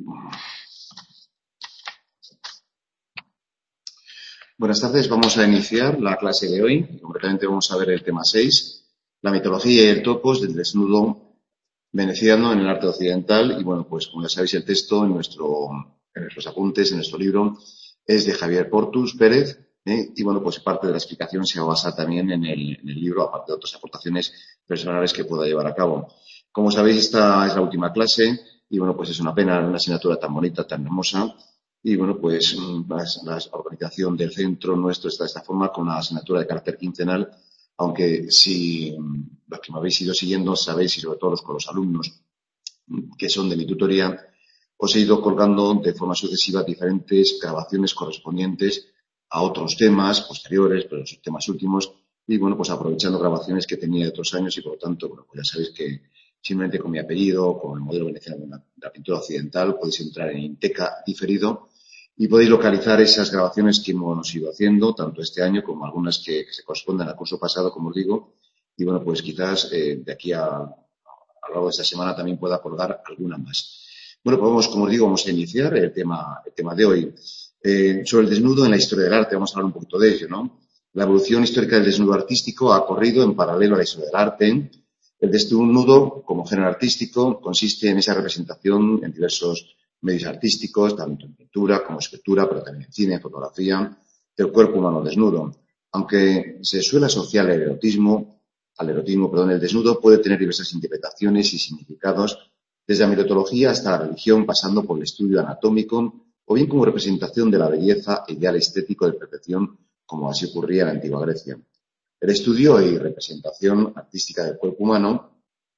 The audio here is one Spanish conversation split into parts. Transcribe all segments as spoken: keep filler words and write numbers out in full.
Buenas tardes, vamos a iniciar la clase de hoy. Concretamente vamos a ver el tema seis, la mitología y el topos del desnudo veneciano en el arte occidental. Y bueno, pues como ya sabéis, el texto en, nuestro, en nuestros apuntes, en nuestro libro, es de Javier Portus Pérez. ¿eh? Y bueno, pues parte de la explicación se basa también en el, en el libro, aparte de otras aportaciones personales que pueda llevar a cabo. Como sabéis, esta es la última clase y bueno, pues es una pena, una asignatura tan bonita, tan hermosa. Y bueno, pues la, la organización del centro nuestro está de esta forma, con una asignatura de carácter quincenal, aunque si los que me habéis ido siguiendo sabéis, y sobre todo los con los alumnos que son de mi tutoría, os he ido colgando de forma sucesiva diferentes grabaciones correspondientes a otros temas posteriores, pero los temas últimos, y bueno, pues aprovechando grabaciones que tenía de otros años y por lo tanto, bueno, pues ya sabéis que simplemente con mi apellido, con el modelo veneciano de la, de la pintura occidental, podéis entrar en Inteca diferido y podéis localizar esas grabaciones que hemos ido haciendo, tanto este año como algunas que, que se corresponden al curso pasado, como os digo, y bueno, pues quizás eh, de aquí a, a lo largo de esta semana también pueda colgar alguna más. Bueno, pues vamos, como os digo, vamos a iniciar el tema, el tema de hoy. Eh, sobre el desnudo en la historia del arte, vamos a hablar un poquito de ello, ¿no? La evolución histórica del desnudo artístico ha corrido en paralelo a la historia del arte. El desnudo, como género artístico, consiste en esa representación en diversos medios artísticos, tanto en pintura como escritura, pero también en cine, fotografía, del cuerpo humano desnudo. Aunque se suele asociar al erotismo, al erotismo, perdón, el desnudo puede tener diversas interpretaciones y significados, desde la mitología hasta la religión, pasando por el estudio anatómico, o bien como representación de la belleza e ideal estético de perfección, como así ocurría en la antigua Grecia. El estudio y representación artística del cuerpo humano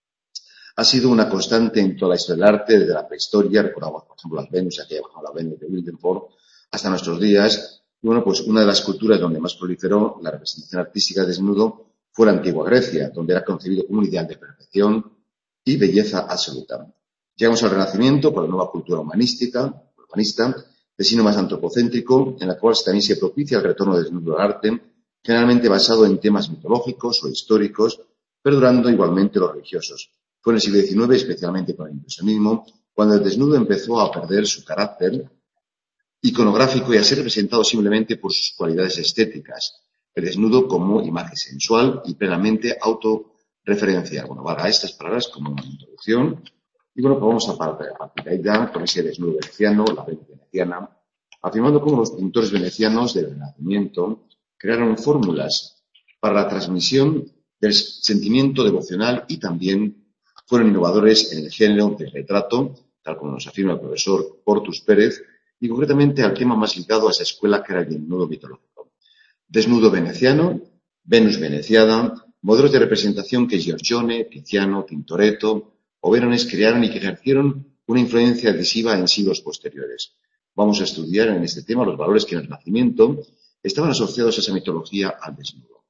ha sido una constante en toda la historia del arte, desde la prehistoria, recordamos, por ejemplo, las Venus, aquí abajo la Venus de Wildenford, hasta nuestros días. Y bueno, pues una de las culturas donde más proliferó la representación artística de desnudo fue la antigua Grecia, donde era concebido como un ideal de perfección y belleza absoluta. Llegamos al Renacimiento por la nueva cultura humanística, humanista, de signo más antropocéntrico, en la cual también se propicia el retorno del desnudo al arte, generalmente basado en temas mitológicos o históricos, perdurando igualmente los religiosos. Fue en el siglo diecinueve, especialmente con el impresionismo, cuando el desnudo empezó a perder su carácter iconográfico y a ser representado simplemente por sus cualidades estéticas. El desnudo como imagen sensual y plenamente autorreferencial. Bueno, valga estas palabras como introducción. Y bueno, pues vamos a partir de ahí ya con ese desnudo veneciano, la Venus veneciana, afirmando cómo los pintores venecianos del Renacimiento crearon fórmulas para la transmisión del sentimiento devocional y también fueron innovadores en el género del retrato, tal como nos afirma el profesor Portus Pérez, y concretamente al tema más ligado a esa escuela que era el desnudo mitológico. Desnudo veneciano, Venus veneciada, modelos de representación que Giorgione, Tiziano, Tintoretto o Veronés crearon y que ejercieron una influencia decisiva en siglos posteriores. Vamos a estudiar en este tema los valores que en el Renacimiento estaban asociados a esa mitología al desnudo.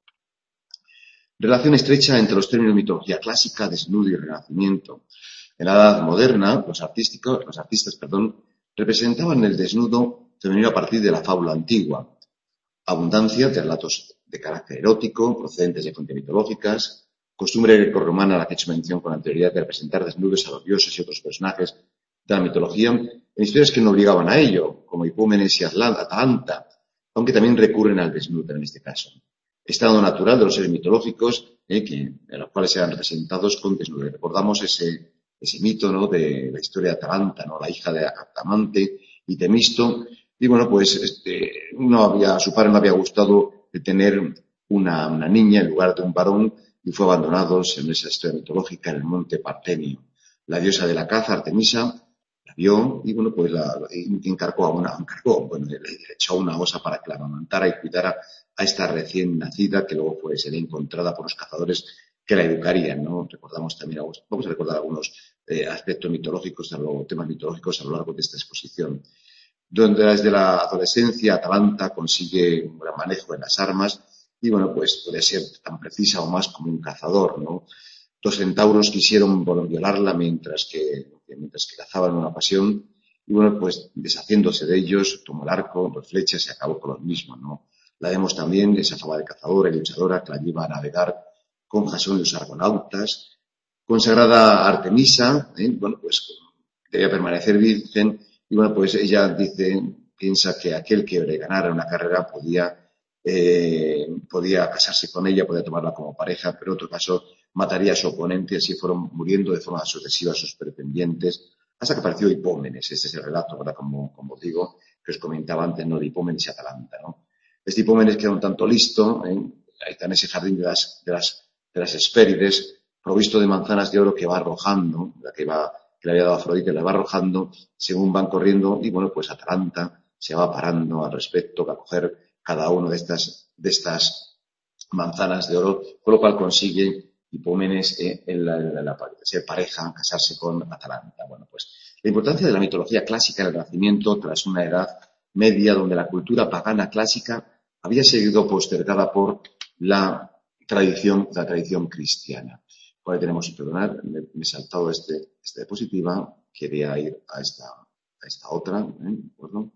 Relación estrecha entre los términos mitología clásica, desnudo y renacimiento. En la Edad Moderna, los, artísticos, los artistas perdón, representaban el desnudo femenino a partir de la fábula antigua. Abundancia de relatos de carácter erótico, procedentes de fuentes mitológicas, costumbre grecorromana a la que he hecho mención con anterioridad de representar desnudos a los dioses y otros personajes de la mitología en historias que no obligaban a ello, como Hipómenes y Atalanta, aunque también recurren al desnudo en este caso. Estado natural de los seres mitológicos, eh, que, en los cuales eran representados con desnudo. Recordamos ese, ese mito, ¿no?, de la historia de Atalanta, ¿no?, la hija de Actamante y Temisto. Y bueno, pues este, no había, a su padre no había gustado de tener una, una niña en lugar de un varón y fue abandonado en esa historia mitológica en el monte Partenio. La diosa de la caza, Artemisa, la vio y bueno, pues la, la encargó a una, encargó, bueno, le, le echó una osa para que la amamantara y cuidara a esta recién nacida que luego fue, sería encontrada por los cazadores que la educarían, ¿no? Recordamos también, vamos a recordar algunos eh, aspectos mitológicos, o temas mitológicos a lo largo de esta exposición. Donde desde la adolescencia Atalanta consigue un gran manejo de las armas y bueno, pues puede ser tan precisa o más como un cazador, ¿no? Dos centauros quisieron bueno, violarla mientras que, mientras que cazaban una pasión y bueno, pues deshaciéndose de ellos, tomó el arco, dos flechas y acabó con los mismos, ¿no? La vemos también, esa fama de cazadora y luchadora que la lleva a navegar con Jasón y los argonautas. Consagrada a Artemisa, ¿eh? bueno, pues debía permanecer virgen Y bueno, pues ella dice, piensa que aquel que le ganara una carrera podía, eh, podía casarse con ella, podía tomarla como pareja, pero en otro caso mataría a su oponente y así fueron muriendo de forma sucesiva sus pretendientes, hasta que apareció Hipómenes. Este es el relato, ¿verdad? Como, como digo, que os comentaba antes, ¿no? De Hipómenes y Atalanta, ¿no? Este Hipómenes que era un tanto listo, ¿eh? Ahí está en ese jardín de las, de las, de las Hespérides, provisto de manzanas de oro que va arrojando, la que, va, que le había dado Afrodita, la va arrojando según van corriendo, y bueno, pues Atalanta se va parando al respecto a coger cada una de estas, de estas manzanas de oro, con lo cual consigue Hipómenes eh, en la, en la, ser pareja, casarse con Atalanta. Bueno, pues la importancia de la mitología clásica del Renacimiento tras una edad media donde la cultura pagana clásica había sido postergada por la tradición, la tradición cristiana. Por ahí tenemos, perdonad, me, me he saltado este, esta diapositiva, quería ir a esta, a esta otra, ¿eh? Bueno,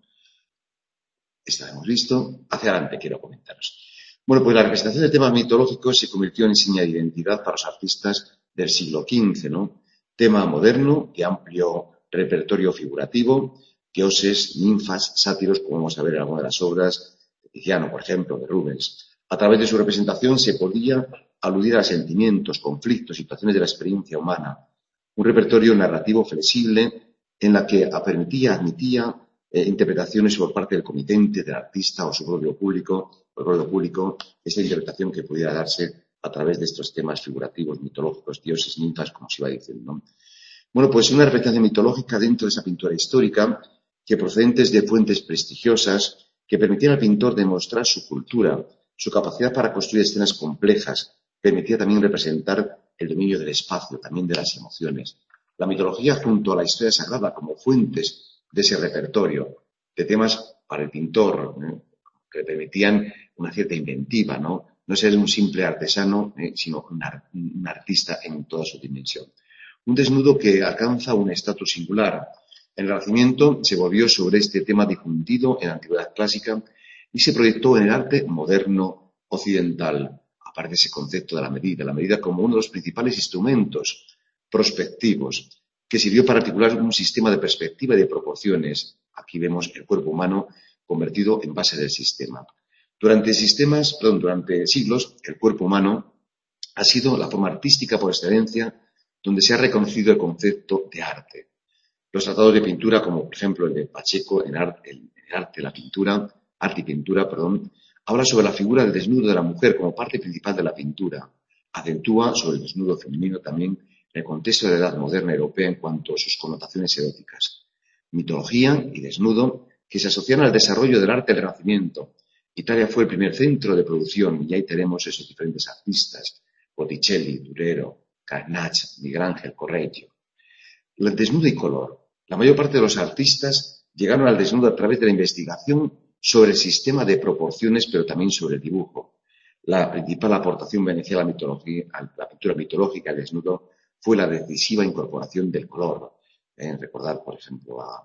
esta la hemos visto. Hacia adelante quiero comentaros. Bueno, pues la representación de temas mitológicos se convirtió en seña de identidad para los artistas del siglo quince, ¿no? Tema moderno de amplio repertorio figurativo, dioses, ninfas, sátiros, como vamos a ver en algunas de las obras de Tiziano, por ejemplo, de Rubens. A través de su representación se podía aludir a sentimientos, conflictos, situaciones de la experiencia humana. Un repertorio narrativo flexible en la que permitía, admitía eh, interpretaciones por parte del comitente, del artista o su propio público, o el propio público, esa interpretación que pudiera darse a través de estos temas figurativos, mitológicos, dioses, ninfas, como se iba diciendo, ¿no? Bueno, pues una representación mitológica dentro de esa pintura histórica que procedentes de fuentes prestigiosas que permitían al pintor demostrar su cultura, su capacidad para construir escenas complejas, permitía también representar el dominio del espacio, también de las emociones. La mitología junto a la historia sagrada como fuentes de ese repertorio de temas para el pintor, ¿eh? que permitían una cierta inventiva, ¿no? No ser un simple artesano, ¿eh? sino un, art un artista en toda su dimensión. Un desnudo que alcanza un estatus singular. El Renacimiento se volvió sobre este tema difundido en la antigüedad clásica y se proyectó en el arte moderno occidental. Aparece ese concepto de la medida, la medida como uno de los principales instrumentos prospectivos que sirvió para articular un sistema de perspectiva y de proporciones. Aquí vemos el cuerpo humano convertido en base del sistema. Durante sistemas, perdón, durante siglos, el cuerpo humano ha sido la forma artística por excelencia donde se ha reconocido el concepto de arte. Los tratados de pintura, como por ejemplo el de Pacheco en arte, el, el arte la pintura, arte y pintura, perdón, habla sobre la figura del desnudo de la mujer como parte principal de la pintura. Acentúa sobre el desnudo femenino también en el contexto de la edad moderna europea en cuanto a sus connotaciones eróticas. Mitología y desnudo que se asocian al desarrollo del arte del Renacimiento. Italia fue el primer centro de producción y ahí tenemos esos diferentes artistas, Botticelli, Durero, Carnacci, Miguel Ángel, Correggio. El desnudo y color. La mayor parte de los artistas llegaron al desnudo a través de la investigación sobre el sistema de proporciones, pero también sobre el dibujo. La principal aportación veneciana a la, mitología, a la pintura mitológica, el desnudo, fue la decisiva incorporación del color. Eh, recordar, por ejemplo, a,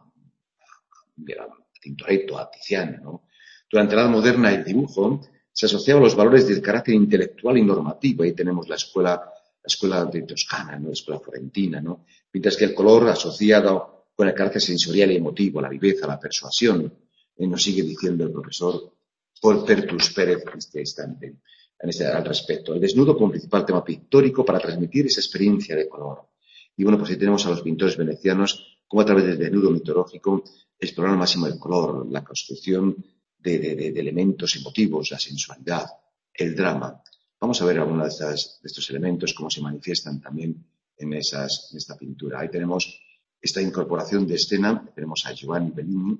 a, a Tintoretto, a Tiziano, ¿no? Durante la Edad Moderna, el dibujo se asociaba a los valores del carácter intelectual y normativo. Ahí tenemos la escuela, la escuela de Toscana, ¿no? La escuela florentina, ¿no? Mientras que el color asociado con el carácter sensorial y emotivo, la viveza, la persuasión, eh, nos sigue diciendo el profesor Pertus Pérez en este instante, en este, al respecto. El desnudo como principal tema pictórico para transmitir esa experiencia de color. Y bueno, pues ahí tenemos a los pintores venecianos como a través del desnudo mitológico explorar al máximo el color, la construcción de, de, de, de elementos emotivos, la sensualidad, el drama. Vamos a ver algunos de, estas, de estos elementos, cómo se manifiestan también en, esas, en esta pintura. Ahí tenemos esta incorporación de escena, tenemos a Giovanni Bellini,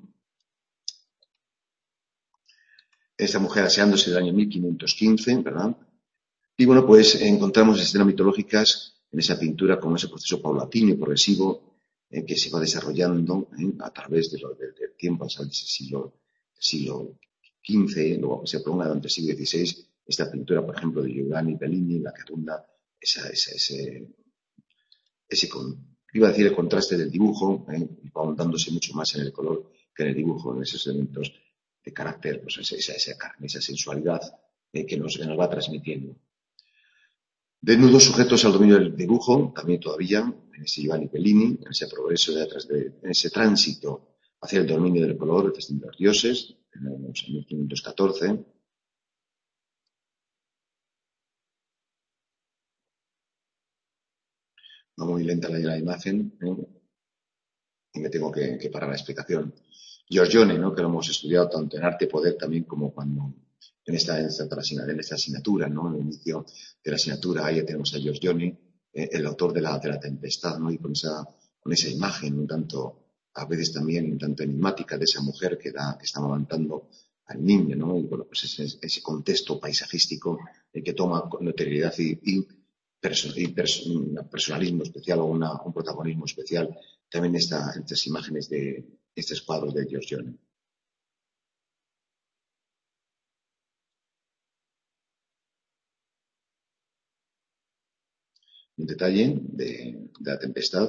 esta mujer aseándose del año mil quinientos quince, ¿verdad? Y bueno, pues encontramos escenas mitológicas en esa pintura con ese proceso paulatino y progresivo eh, que se va desarrollando eh, a través de lo, de, del tiempo, hasta el siglo, siglo quince, luego se prolonga durante el siglo dieciséis, esta pintura, por ejemplo, de Giovanni Bellini, la que abunda esa, esa, ese, ese con, iba a decir el contraste del dibujo, eh, va ahondándose mucho más en el color que en el dibujo, en esos elementos de carácter, pues esa, esa, esa carne, esa sensualidad eh, que, nos, que nos va transmitiendo. Desnudos sujetos al dominio del dibujo, también todavía, en ese Giovanni Bellini, en ese progreso de atrás de, en ese tránsito hacia el dominio del color de distintos dioses, en mil quinientos catorce. Va muy lenta la, la imagen, ¿eh? Y me tengo que, que parar la explicación. Giorgione, ¿no? Que lo hemos estudiado tanto en arte poder también como cuando en esta, en esta, en esta asignatura, ¿no? En el inicio de la asignatura, ahí tenemos a Giorgione, eh, el autor de la, de la Tempestad, ¿no? Y con esa, con esa imagen un tanto, a veces también un tanto enigmática de esa mujer que, da, que está amamantando al niño, ¿no? Y bueno, pues ese, ese contexto paisajístico eh, que toma notoriedad y, y, perso y perso un personalismo especial o una, un protagonismo especial también esta, estas imágenes de estos cuadros de Giorgione. Un detalle de, de la tempestad.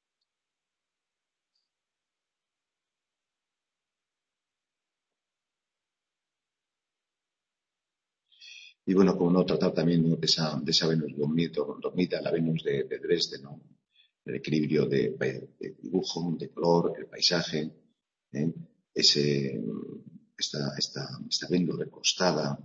Y bueno, como no tratar también, ¿no?, de, esa, de esa Venus dormida, la Venus de, de Dresde, ¿no? El equilibrio de, de dibujo, de color, el paisaje, ¿eh? Ese, esta, esta, esta Venus recostada,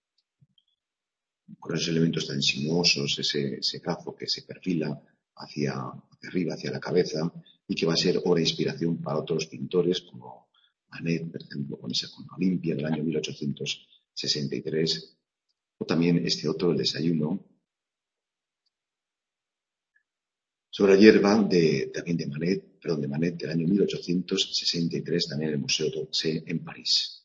con esos elementos tan sinuosos, ese, ese brazo que se perfila hacia, hacia arriba, hacia la cabeza, y que va a ser obra de inspiración para otros pintores como Manet, por ejemplo, con esa con Olimpia del año mil ochocientos sesenta y tres, o también este otro, El desayuno, sobre la hierba de, también de Manet, perdón, de Manet del año mil ochocientos sesenta y tres, también en el Museo d'Orsay en París.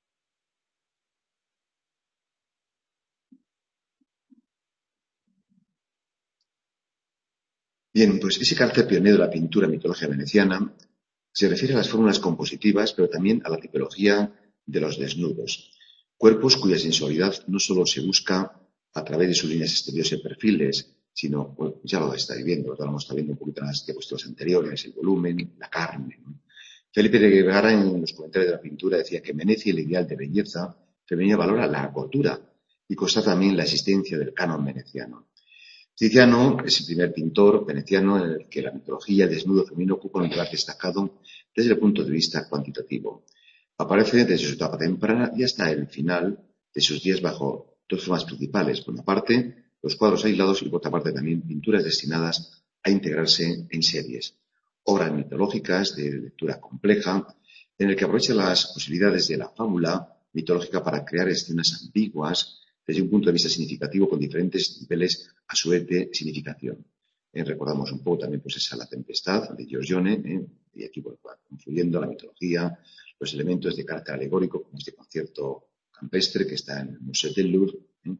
Bien, pues ese carácter pionero de la pintura mitológica veneciana se refiere a las fórmulas compositivas, pero también a la tipología de los desnudos. Cuerpos cuya sensualidad no solo se busca a través de sus líneas exteriores y perfiles, sino, bueno, ya lo estáis viendo, ya lo hemos estado viendo un poquito en las diapositivas anteriores, el volumen, la carne, ¿no? Felipe de Guevara, en los comentarios de la pintura, decía que en Venecia el ideal de belleza femenina valora la gordura y constata también la existencia del canon veneciano. Tiziano es el primer pintor veneciano en el que la mitología del desnudo femenino ocupa un lugar destacado desde el punto de vista cuantitativo. Aparece desde su etapa temprana y hasta el final de sus días bajo dos formas principales. Por una parte, los cuadros aislados y por otra parte también pinturas destinadas a integrarse en series. Obras mitológicas de lectura compleja en el que aprovecha las posibilidades de la fábula mitológica para crear escenas ambiguas desde un punto de vista significativo con diferentes niveles a su vez de significación. Eh, recordamos un poco también pues esa La Tempestad de Giorgione, eh, y aquí pues, va confluyendo la mitología, los elementos de carácter alegórico, como este concierto campestre que está en el Museo del Louvre. ¿eh?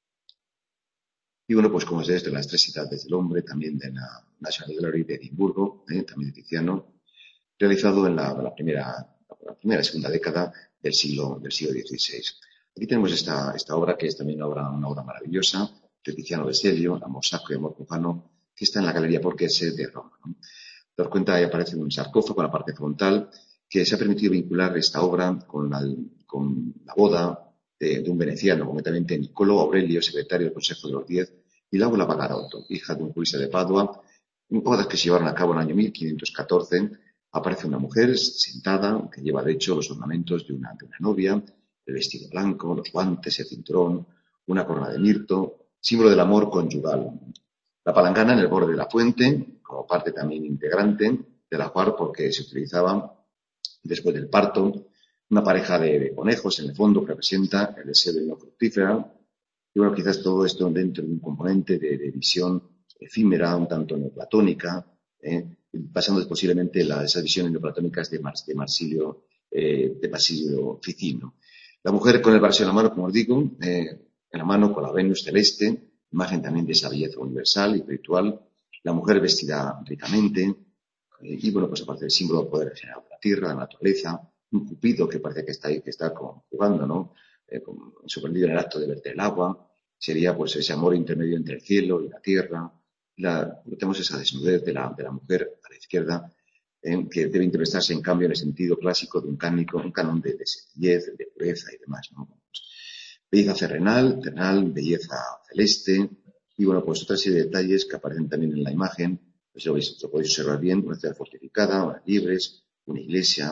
Y bueno, pues como es de esto, las tres edades del hombre, también de la National Gallery de Edimburgo, ¿eh? también de Tiziano, realizado en la, la, primera, la primera y segunda década del siglo, del siglo dieciséis. Aquí tenemos esta, esta obra, que es también una obra, una obra maravillosa, de Tiziano Veselio, Amor Sacro y Amor Profano, que está en la Galería Borghese de Roma, ¿no? Te das cuenta, ahí aparece un sarcófago en la parte frontal, que se ha permitido vincular esta obra con la, con la boda de, de un veneciano, concretamente Niccolò Aurelio, secretario del Consejo de los Diez, y Laura Bagarotto, hija de un jurista de Padua, bodas que se llevaron a cabo en el año mil quinientos catorce. Aparece una mujer sentada que lleva, de hecho, los ornamentos de una, de una novia, el vestido blanco, los guantes, el cinturón, una corona de mirto, símbolo del amor conyugal. La palangana en el borde de la fuente, como parte también integrante del ajuar, porque se utilizaba después del parto, una pareja de, de conejos en el fondo que representa el deseo de una fructífera. Y bueno, quizás todo esto dentro de un componente de, de visión efímera, un tanto neoplatónica, ¿eh? Pasando posiblemente las, esas visiones neoplatónicas de, Mar, de Marsilio, eh, de Basilio Ficino. La mujer con el vaso en la mano, como os digo, eh, en la mano con la Venus celeste, imagen también de esa belleza universal y espiritual. La mujer vestida ricamente, eh, y bueno, pues aparte del símbolo del poder general de la tierra, la naturaleza, un cupido que parece que está ahí, que está como jugando, ¿no? Eh, como sorprendido en el acto de verter el agua. Sería pues ese amor intermedio entre el cielo y la tierra. La, tenemos esa desnudez de la, de la mujer a la izquierda, eh, que debe interpretarse en cambio en el sentido clásico de un, cánico, un canon de, de sencillez, de pureza y demás, ¿no? Belleza terrenal, terrenal, belleza celeste, y bueno, pues otra serie de detalles que aparecen también en la imagen, pues lo, veis, lo podéis observar bien, una ciudad fortificada, unas libres, una iglesia,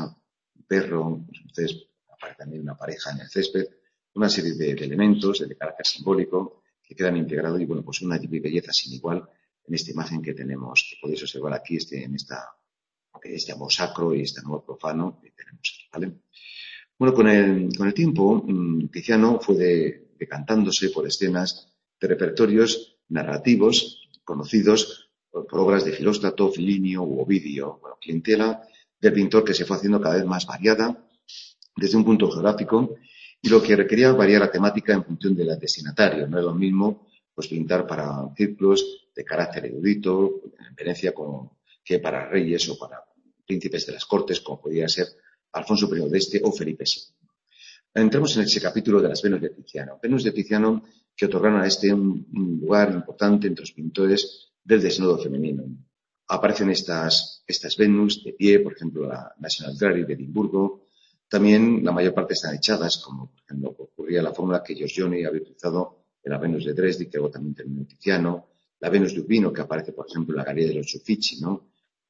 un perro, pues entonces aparece también una pareja en el césped, una serie de, de elementos de carácter simbólico que quedan integrados y bueno, pues una belleza sin igual en esta imagen que tenemos, que podéis observar aquí este, en esta, este amor sacro y este amor profano que tenemos aquí, ¿vale? Bueno, con el, con el tiempo, Tiziano fue de, decantándose por escenas de repertorios narrativos conocidos por, por obras de Filóstrato, Filinio u Ovidio, bueno, clientela del pintor que se fue haciendo cada vez más variada desde un punto geográfico y lo que requería variar la temática en función del destinatario. No es lo mismo pues, pintar para círculos de carácter erudito, en Venecia, como, que para reyes o para príncipes de las cortes, como podía ser Alfonso primero de Este o Felipe segundo. Entramos en ese capítulo de las Venus de Tiziano. Venus de Tiziano que otorgaron a este un, un lugar importante entre los pintores del desnudo femenino. Aparecen estas, estas Venus de pie, por ejemplo, la National Gallery de Edimburgo. También la mayor parte están echadas, como por ejemplo ocurría la fórmula que Giorgione había utilizado en la Venus de Dresde, que luego también terminó Tiziano. La Venus de Urbino, que aparece, por ejemplo, en la Galería de los Uffizi, ¿no?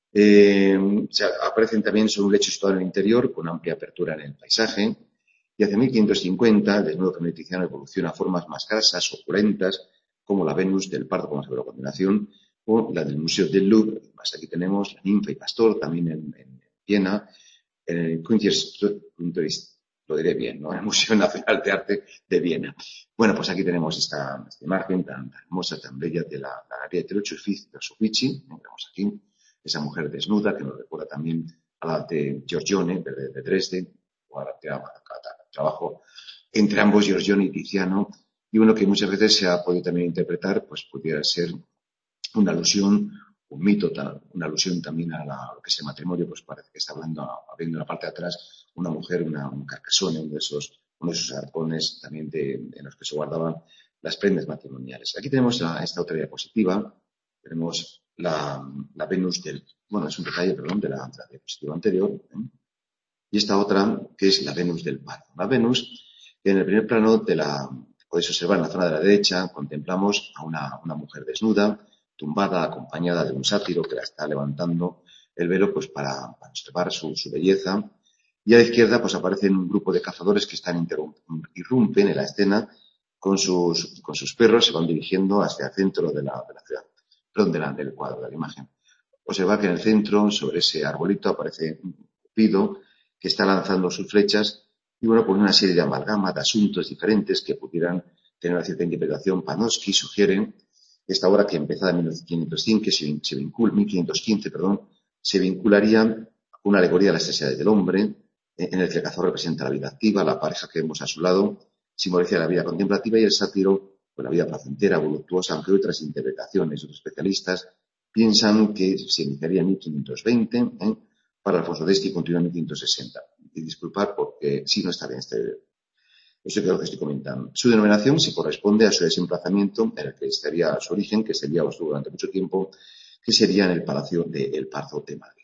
Eh, o sea, aparecen también sobre un lecho situado en el interior, con amplia apertura en el paisaje. Y hacia mil quinientos cincuenta, el desnudo femenino tiziano evoluciona a formas más grasas, opulentas, como la Venus del Pardo, como se ve a continuación, o la del Museo del Louvre. Más aquí tenemos la ninfa y pastor, también en, en Viena, en el Kunsthistorische, lo diré bien, ¿no? En el Museo Nacional de Arte de Viena. Bueno, pues aquí tenemos esta, esta imagen tan, tan hermosa, tan bella de la, la Galería de los Uffizi, vemos aquí, esa mujer desnuda que nos recuerda también a la de Giorgione, de, de Dresde, o a la de trabajo entre ambos, Giorgione y Tiziano, y uno que muchas veces se ha podido también interpretar, pues pudiera ser una alusión, un mito, una alusión también a, la, a lo que es el matrimonio, pues parece que está hablando, viendo en la parte de atrás, una mujer, una, un carcasón, uno de esos, uno de esos arcones también de, en los que se guardaban las prendas matrimoniales. Aquí tenemos la, esta otra diapositiva, tenemos la, la Venus del, bueno, es un detalle, perdón, de la, de la diapositiva anterior, ¿eh? Y esta otra, que es la Venus del Pardo. La Venus, que en el primer plano de la, podéis observar en la zona de la derecha, contemplamos a una, una mujer desnuda, tumbada, acompañada de un sátiro que la está levantando el velo pues para, para observar su, su belleza. Y a la izquierda pues aparecen un grupo de cazadores que están irrumpen en la escena con sus, con sus perros, se van dirigiendo hacia el centro de la, de la ciudad, perdón, delante del cuadro, de la imagen. Observad que en el centro, sobre ese arbolito, aparece un cupido que está lanzando sus flechas y bueno, por una serie de amalgama de asuntos diferentes que pudieran tener una cierta interpretación. Panofsky sugiere esta obra que empezada en mil quinientos cinco, que se, se vincula, mil quinientos quince, perdón, se vincularía a una alegoría de las necesidades del hombre, en el que el cazador representa la vida activa, la pareja que vemos a su lado simboliza la vida contemplativa y el sátiro, pues la vida placentera, voluptuosa, aunque otras interpretaciones, otros especialistas piensan que se iniciaría en mil quinientos veinte, ¿eh? Para Alfonso de Este y continúa en mil quinientos sesenta. Y disculpar porque sí no está bien este, eso es lo que estoy comentando. Su denominación se corresponde a su desemplazamiento en el que estaría su origen, que sería, o estuvo durante mucho tiempo, que sería en el Palacio del Pardo de Madrid.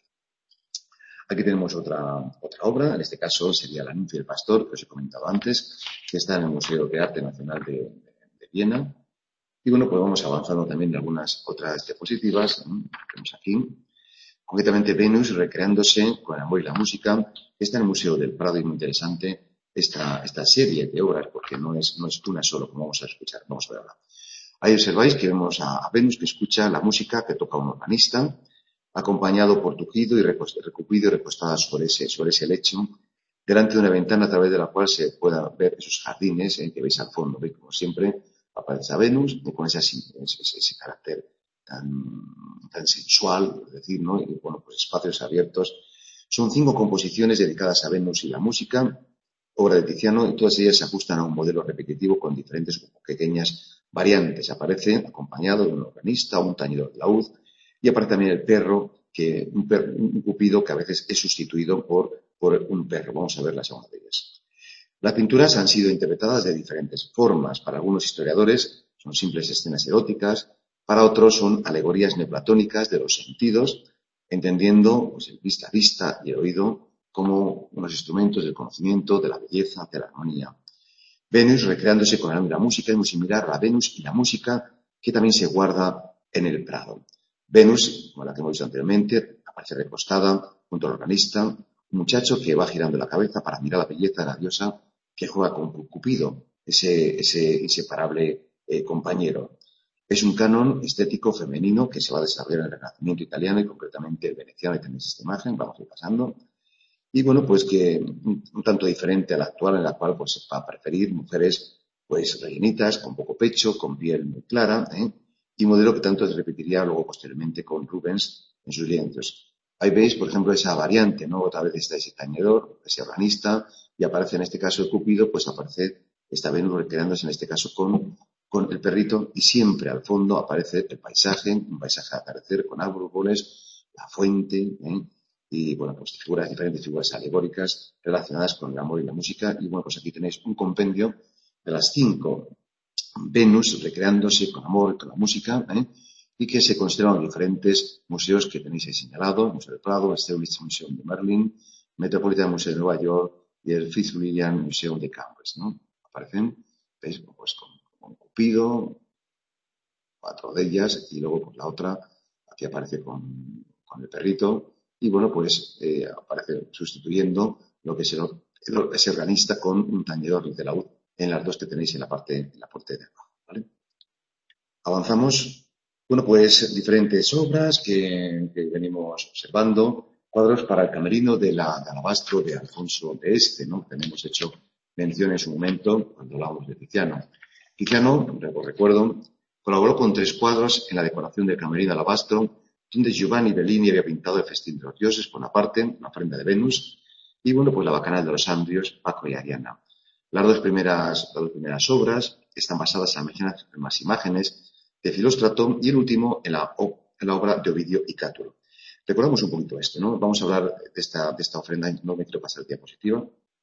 Aquí tenemos otra, otra obra, en este caso sería La ninfa y el pastor, que os he comentado antes, que está en el Museo de Arte Nacional de, de, de Viena. Y bueno, pues vamos avanzando también en algunas otras diapositivas, ¿no? Tenemos aquí. Concretamente Venus recreándose con el amor y la música. Está en el Museo del Prado y muy interesante esta, esta serie de obras, porque no es, no es una solo, como vamos a escuchar, vamos a ver ahora. Ahí observáis que vemos a, a Venus que escucha la música que toca un organista, acompañado por Tugido y recupido y recostada sobre ese, sobre ese lecho, delante de una ventana a través de la cual se puedan ver esos jardines eh, que veis al fondo. ¿Veis? Como siempre aparece a Venus con ese, ese, ese carácter tan, tan sensual, es decir, ¿no? Y bueno, pues espacios abiertos. Son cinco composiciones dedicadas a Venus y la música, obra de Tiziano, y todas ellas se ajustan a un modelo repetitivo con diferentes pequeñas variantes. Aparece acompañado de un organista, un tañidor de laúd, y aparece también el perro, que, un, perro, un cupido que a veces es sustituido por, por un perro. Vamos a ver la segunda de ellas. Las pinturas han sido interpretadas de diferentes formas. Para algunos historiadores son simples escenas eróticas, para otros son alegorías neoplatónicas de los sentidos, entendiendo pues, el vista a vista y el oído como unos instrumentos del conocimiento, de la belleza, de la armonía. Venus recreándose con la música es muy similar a la Venus y la música que también se guarda en el Prado. Venus, como la que hemos visto anteriormente, aparece recostada junto al organista, Un muchacho que va girando la cabeza para mirar la belleza de la diosa que juega con Cupido, ese, ese inseparable eh, compañero. Es un canon estético femenino que se va a desarrollar en el Renacimiento italiano y concretamente el veneciano, y tenéis esta imagen, vamos a ir pasando. Y bueno, pues que un, un tanto diferente a la actual, en la cual pues se va a preferir mujeres pues rellenitas, con poco pecho, con piel muy clara, ¿eh? Y modelo que tanto se repetiría luego posteriormente con Rubens en sus lienzos. Ahí veis, por ejemplo, esa variante, ¿no? Otra vez está ese tañedor, ese organista, y aparece en este caso el Cupido, pues aparece esta Venus recreándose en este caso con, con el perrito, y siempre al fondo aparece el paisaje, un paisaje de atardecer con árboles, la fuente, ¿eh? Y bueno, pues figuras, diferentes figuras alegóricas relacionadas con el amor y la música. Y bueno, pues aquí tenéis un compendio de las cinco Venus recreándose con amor y con la música, ¿eh? Y que se conservan en diferentes museos que tenéis ahí señalado: Museo del Prado, el Stedelijk Museum de Berlín, Metropolitan Museum de Nueva York y el Fitzwilliam Museum de Cambridge, ¿no? Aparecen, ¿veis? Pues con, con Cupido, cuatro de ellas, y luego pues la otra, aquí aparece con, con el perrito, y bueno, pues eh, aparece sustituyendo lo que es el, el, ese organista con un tañedor de laúd en las dos que tenéis en la parte, en la parte de abajo, ¿vale? Avanzamos. Bueno, pues diferentes obras que, que venimos observando, cuadros para el camerino de la de Alabastro de Alfonso de Este, ¿no? Tenemos hecho mención en su momento cuando hablábamos de Tiziano. Tiziano, os recuerdo, colaboró con tres cuadros en la decoración del camerino de Alabastro, donde Giovanni Bellini había pintado el festín de los dioses, por una parte, una ofrenda de Venus, y bueno, pues la bacanal de los Andrios, Paco y Ariana. Las dos primeras, las dos primeras obras están basadas en las imágenes de Filóstrato, y el último en la, en la obra de Ovidio y Cátulo. Recordamos un poquito esto, ¿no? Vamos a hablar de esta, de esta ofrenda, no me quiero pasar el diapositiva.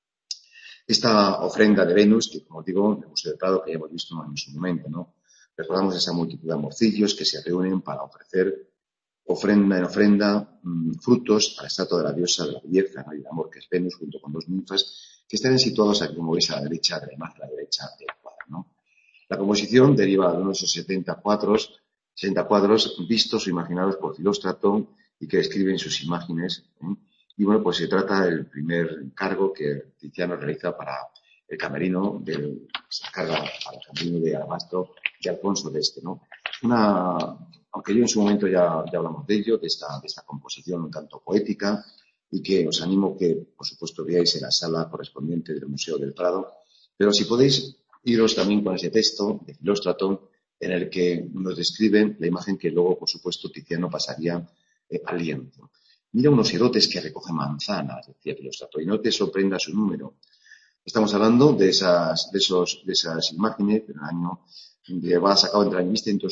Esta ofrenda de Venus, que como digo, el Museo del Prado, que ya hemos visto en su momento, ¿no? Recordamos esa multitud de amorcillos que se reúnen para ofrecer ofrenda en ofrenda mmm, frutos a la estatua de la diosa de la belleza, ¿no? Y el amor, que es Venus, junto con dos ninfas que están situados aquí, como veis, a la derecha de la imagen, a la derecha del cuadro, ¿no? La composición deriva de unos setenta cuadros, sesenta cuadros vistos o imaginados por Filóstrato y que describen sus imágenes, ¿eh? Y bueno, pues se trata del primer encargo que Tiziano realiza para el camerino, del, se encarga para el camerino de Alabastro de Alfonso de Este, ¿no? Una, aunque yo en su momento ya, ya hablamos de ello, de esta, de esta composición un tanto poética, y que os animo que, por supuesto, veáis en la sala correspondiente del Museo del Prado, pero si podéis iros también con ese texto de Filóstrato en el que nos describe la imagen que luego, por supuesto, Tiziano pasaría eh, al lienzo. Mira unos erotes que recogen manzanas, decía Filóstrato, y no te sorprenda su número. Estamos hablando de esas, de esos, de esas imágenes del año que va sacado entre el año ciento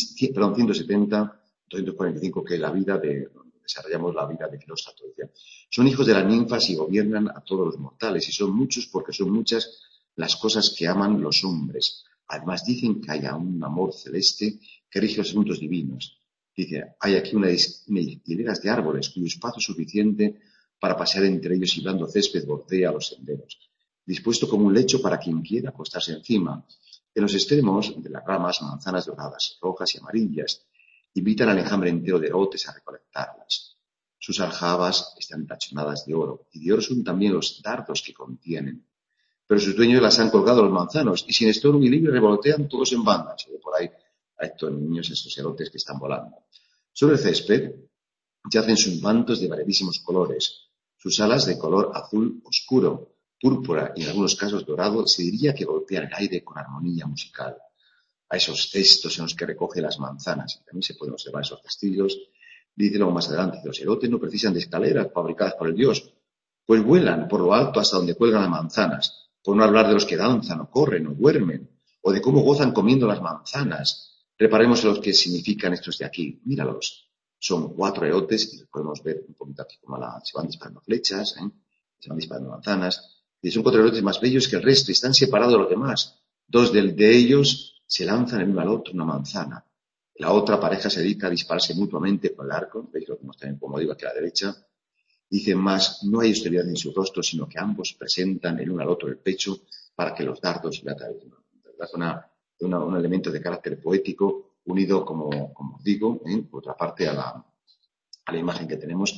setenta y doscientos cuarenta y cinco, que es la vida de, desarrollamos la vida de Filóstrato. Decía, son hijos de las ninfas y gobiernan a todos los mortales, y son muchos porque son muchas las cosas que aman los hombres. Además dicen que hay un amor celeste que rige los asuntos divinos. Dice, hay aquí una, una hileras de árboles cuyo espacio es suficiente para pasear entre ellos, y blando césped bordea los senderos, dispuesto como un lecho para quien quiera acostarse encima. En los extremos de las ramas, manzanas doradas, rojas y amarillas, invitan al enjambre entero de erotes a recolectarlas. Sus aljabas están tachonadas de oro, y de oro son también los dardos que contienen. Pero sus dueños las han colgado los manzanos, y sin estorbo ni libre revolotean todos en bandas. Y por ahí a estos niños, estos erotes que están volando. Sobre el césped yacen sus mantos de variedísimos colores, sus alas de color azul oscuro, púrpura y en algunos casos dorado. Se diría que golpean el aire con armonía musical. A esos cestos en los que recoge las manzanas, y también se pueden observar esos cestillos. Dice luego más adelante, los erotes no precisan de escaleras fabricadas por el dios, pues vuelan por lo alto hasta donde cuelgan las manzanas, por no hablar de los que danzan o corren o duermen, o de cómo gozan comiendo las manzanas. Reparemos en los que significan estos de aquí. Míralos. Son cuatro erotes, y podemos ver un poquito aquí cómo la, se van disparando flechas, ¿eh? Se van disparando manzanas. Y son cuatro erotes más bellos que el resto, y están separados de los demás. Dos de, de ellos se lanzan el uno al otro una manzana. La otra pareja se dedica a dispararse mutuamente con el arco. Veis lo que nos tienen, como digo, aquí a la derecha. Dicen más, no hay austeridad en su rostro, sino que ambos presentan el uno al otro el pecho para que los dardos le atraviesen. Una, una, un elemento de carácter poético unido, como, como digo, ¿eh? Por otra parte, a la, a la imagen que tenemos,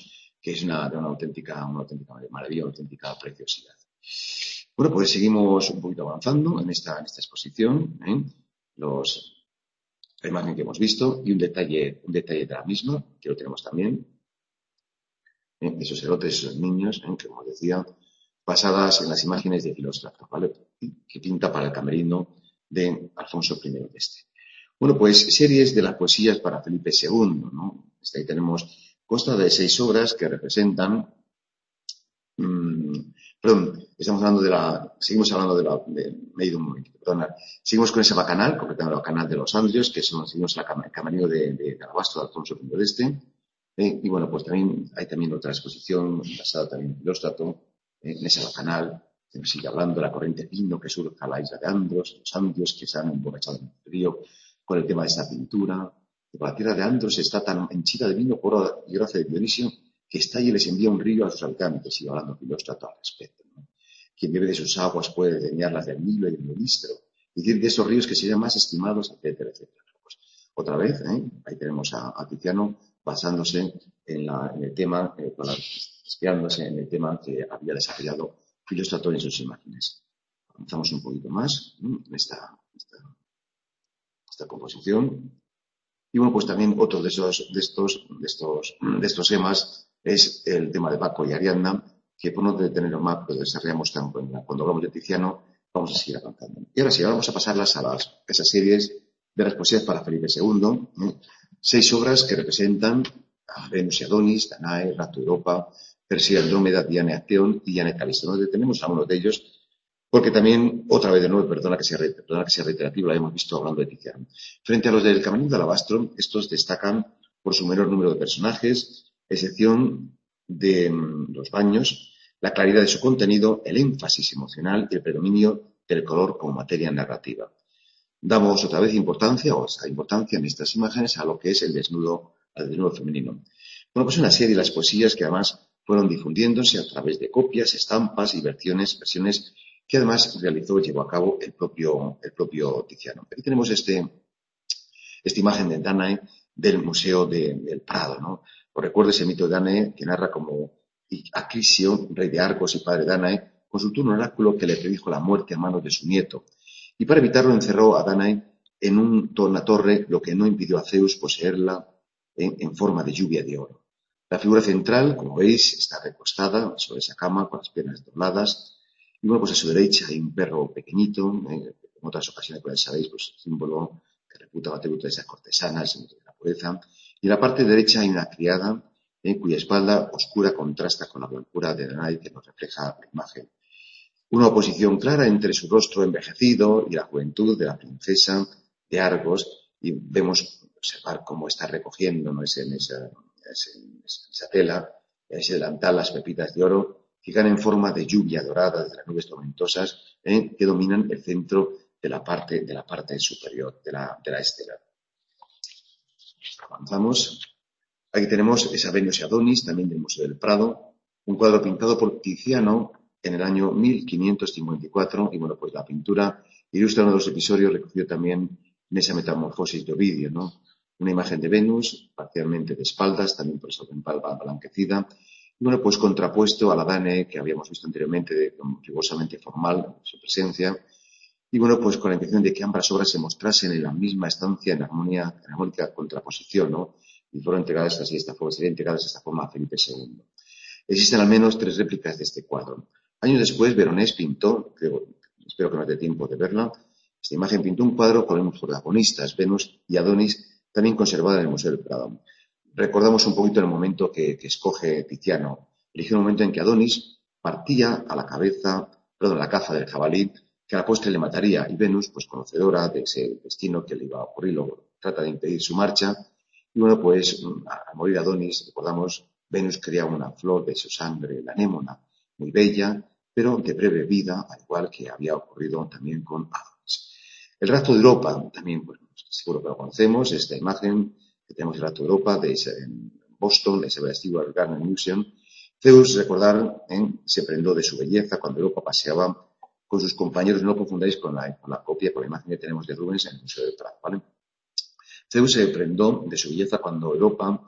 que es una, de una auténtica, una auténtica maravilla, una auténtica preciosidad. Bueno, pues seguimos un poquito avanzando en esta, en esta exposición, ¿eh? Los, la imagen que hemos visto y un detalle, un detalle de la misma, que lo tenemos también, ¿eh? Esos erotes, esos niños, ¿eh? Que como decía, basadas en las imágenes de Filóstrato, ¿vale? Que pinta para el camerino de Alfonso primero de este. Bueno, pues series de las poesías para Felipe segundo, ¿no? Este, ahí tenemos, consta de seis obras que representan, mmm, perdón, estamos hablando de la, seguimos hablando de la, de, me he ido un momento, perdona, seguimos con ese bacanal, completamente el bacanal de los Andrios, que son, seguimos el camerino de, de, de Alabastro de Alfonso primero de este, eh, y bueno, pues también hay también otra exposición basada también en Filóstrato, eh, en ese bacanal, se nos sigue hablando de la corriente vino que surge a la isla de Andros, los Andrios que se han emborrachado en el río, con el tema de esta pintura, que la tierra de Andros está tan henchida de vino por y gracia de Dionisio que estalla y les envía un río a sus habitantes, y hablando Filóstrato al respecto, ¿no? Quien bebe de sus aguas puede desdeñarlas del Nilo y del Ministro, y decir de esos ríos que serían más estimados, etcétera, etcétera. Pues, otra vez, ¿eh? Ahí tenemos a, a Tiziano basándose en, la, en el tema, eh, inspirándose en el tema que había desarrollado Filóstrato en sus imágenes. Avanzamos un poquito más ¿eh? en esta, esta esta composición. Y bueno, pues también otro de esos, de estos, de estos, de estos temas es el tema de Baco y Ariadna, que por no detenernos más, pues desarrollamos tanto cuando hablamos de Tiziano, vamos a seguir avanzando. Y ahora sí, ahora vamos a pasarlas a las, a esas series de las poesías para Felipe segundo, ¿eh? Seis obras que representan a Venus y Adonis, Danae, Rapto de Europa, Perseo y Andrómeda, Diana y Acteón y Diana y Calisto. Nos detenemos a uno de ellos, porque también, otra vez de nuevo, perdona que sea, perdona que sea reiterativo, la hemos visto hablando de Tiziano. Frente a los del Camerino de Alabastro, estos destacan por su menor número de personajes, excepción de um, los baños, la claridad de su contenido, el énfasis emocional y el predominio del color como materia narrativa. Damos otra vez importancia, o esa importancia en estas imágenes, a lo que es el desnudo, al desnudo femenino. Bueno, pues una serie de las poesías que además fueron difundiéndose a través de copias, estampas y versiones, versiones que además realizó y llevó a cabo el propio, el propio Tiziano. Aquí tenemos este, esta imagen de Danae del Museo de, del Prado, ¿no? Os recuerdo ese mito de Danae que narra como Acrisio, rey de Argos y padre de Danae, consultó un oráculo que le predijo la muerte a manos de su nieto. Y para evitarlo encerró a Danae en un, una torre, lo que no impidió a Zeus poseerla en, en forma de lluvia de oro. La figura central, como veis, está recostada sobre esa cama con las piernas dobladas. Y bueno, pues a su derecha hay un perro pequeñito, eh, en otras ocasiones, como ya sabéis, pues símbolo que reputa el atributo de esa cortesana, símbolo de la pureza. Y en la parte derecha hay una criada, eh, cuya espalda oscura contrasta con la blancura de Danae que nos refleja la imagen. Una oposición clara entre su rostro envejecido y la juventud de la princesa de Argos, y vemos observar cómo está recogiendo, ¿no? ese, en, esa, ese, en esa tela, ese delantal, las pepitas de oro, que caen en forma de lluvia dorada de las nubes tormentosas ¿eh? que dominan el centro de la parte, de la parte superior de la, de la estela. Avanzamos. Aquí tenemos esa Venus y Adonis, también del Museo del Prado, un cuadro pintado por Tiziano en el año mil quinientos cincuenta y cuatro, y bueno, pues la pintura ilustra uno de los episodios recogido también en esa metamorfosis de Ovidio, ¿no? Una imagen de Venus, parcialmente de espaldas, también por esa palma blanquecida, y bueno, pues contrapuesto a la Danae que habíamos visto anteriormente, de, rigurosamente formal, su presencia, y bueno, pues con la intención de que ambas obras se mostrasen en la misma estancia, en armonía, en armónica contraposición, ¿no? Y fueron entregadas así de esta forma, serían entregadas de esta forma a Felipe segundo. Existen al menos tres réplicas de este cuadro. Años después, Veronés pintó, creo, espero que no dé tiempo de verla, esta imagen pintó un cuadro con los protagonistas, Venus y Adonis, también conservada en el Museo del Prado. Recordamos un poquito el momento que, que escoge Tiziano. Eligió un momento en que Adonis partía a la cabeza, perdón, a la caza del jabalí, que a la postre le mataría, y Venus, pues conocedora de ese destino que le iba a ocurrir, lo trata de impedir su marcha, y bueno, pues al morir Adonis, recordamos, Venus crea una flor de su sangre, la anémona, muy bella, pero de breve vida, al igual que había ocurrido también con Adonis. El Rapto de Europa, también, pues, seguro que lo conocemos, esta imagen que tenemos el Rapto de Europa de ese, en Boston, ese Stewart Gardner Museum. Zeus, recordar, ¿eh? se prendó de su belleza cuando Europa paseaba con sus compañeros. No lo confundáis con la, con la copia, con la imagen que tenemos de Rubens en el Museo del Prado, ¿vale? Zeus se prendó de su belleza cuando Europa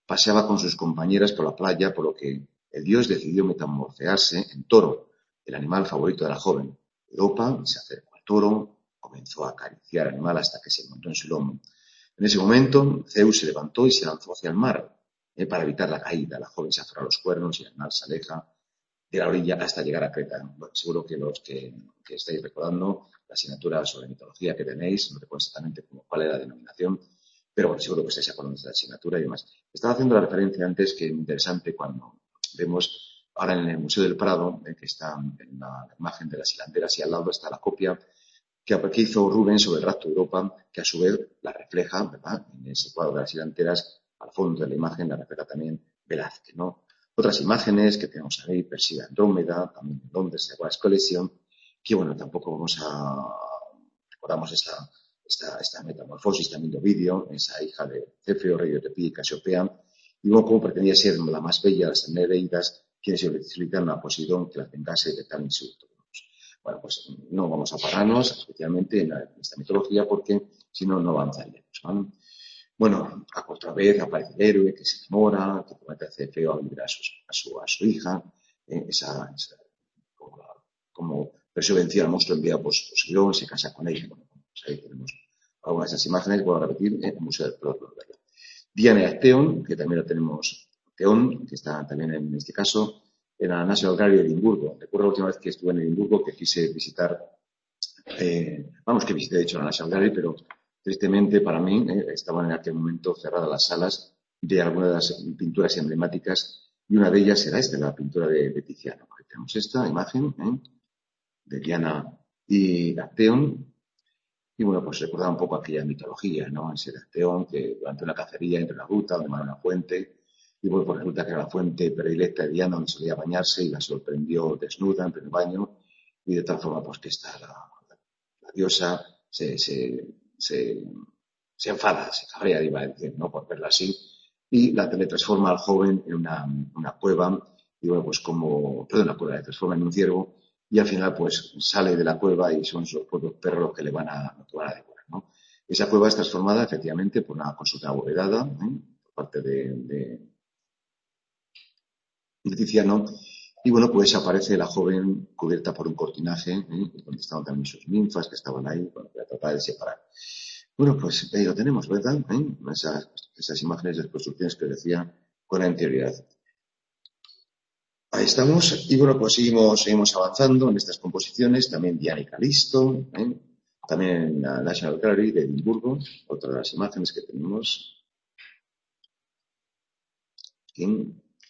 paseaba con sus compañeras por la playa, por lo que el dios decidió metamorfosearse en toro, el animal favorito de la joven. Europa se acercó al toro, comenzó a acariciar al animal hasta que se montó en su lomo. En ese momento, Zeus se levantó y se lanzó hacia el mar eh, para evitar la caída. La joven se aferró a los cuernos y el animal se aleja de la orilla hasta llegar a Creta. Bueno, seguro que los que, que estáis recordando la asignatura sobre mitología que tenéis, no recuerdo exactamente cómo, cuál era la denominación, pero bueno, seguro que estáis acordando de la asignatura y demás. Estaba haciendo la referencia antes, que es interesante cuando vemos ahora en el Museo del Prado, eh, que está en la imagen de las hilanderas y al lado está la copia que hizo Rubens sobre el rapto de Europa, que a su vez la refleja, ¿verdad? En ese cuadro de las hilanderas, al fondo de la imagen la refleja también Velázquez, ¿no? Otras imágenes que tenemos ahí, Persida Andrómeda, también en Londres, la Wallace Collection, que bueno, tampoco vamos a, recordamos esta, esta, esta metamorfosis también de Ovidio, esa hija de Cefeo, rey de Etiopía y Casiopea, y luego cómo pretendía ser la más bella de las Nereidas, quienes solicitan a Poseidón que la vengase de tal insulto. Bueno, pues no vamos a pararnos especialmente en, la, en esta mitología porque si no, no avanzaríamos, ¿vale? Bueno, otra vez aparece el héroe que se enamora, que promete hacer feo a vivir a su, a su, a su hija, eh, esa, esa, como, como Perseo vencía al monstruo enviado por Poseidón, se casa con ella. Bueno, pues ahí tenemos algunas de esas imágenes, voy a repetir, en el Museo del Prado. Diana y Acteón, que también lo tenemos, Teón, que está también en este caso, en la National Gallery de Edimburgo. Recuerdo la última vez que estuve en Edimburgo que quise visitar, eh, vamos, que visité de hecho la National Gallery, pero tristemente para mí eh, estaban en aquel momento cerradas las salas de algunas de las pinturas emblemáticas y una de ellas era esta, la pintura de, de Tiziano. Aquí tenemos esta imagen ¿eh? de Diana y Acteón. Y bueno, pues recordaba un poco aquella mitología, ¿no? Ese de Acteón que durante una cacería entre la ruta, donde van a una fuente, y bueno, pues resulta que era la fuente predilecta de Diana donde solía bañarse y la sorprendió desnuda en pleno baño y de tal forma pues que esta, la, la, la diosa se, se, se, se enfada, se cabrea, iba a decir, ¿no? Por verla así y la teletransforma al joven en una, una cueva y bueno, pues como, perdón, una cueva, la transforma en un ciervo y al final pues sale de la cueva y son sus propios perros los que le van a, que van a devorar, ¿no? Esa cueva es transformada efectivamente por una consulta abovedada ¿eh? por parte de, de de Tiziano, y bueno, pues aparece la joven cubierta por un cortinaje, ¿eh? donde estaban también sus ninfas que estaban ahí, bueno, para tratar de separar. Bueno, pues ahí lo tenemos, ¿verdad? ¿Eh? Esas, esas imágenes de construcciones que decía con anterioridad. Ahí estamos, y bueno, pues seguimos, seguimos avanzando en estas composiciones, también Diana y Calisto, ¿eh? También en la National Gallery de Edimburgo, otra de las imágenes que tenemos. Aquí.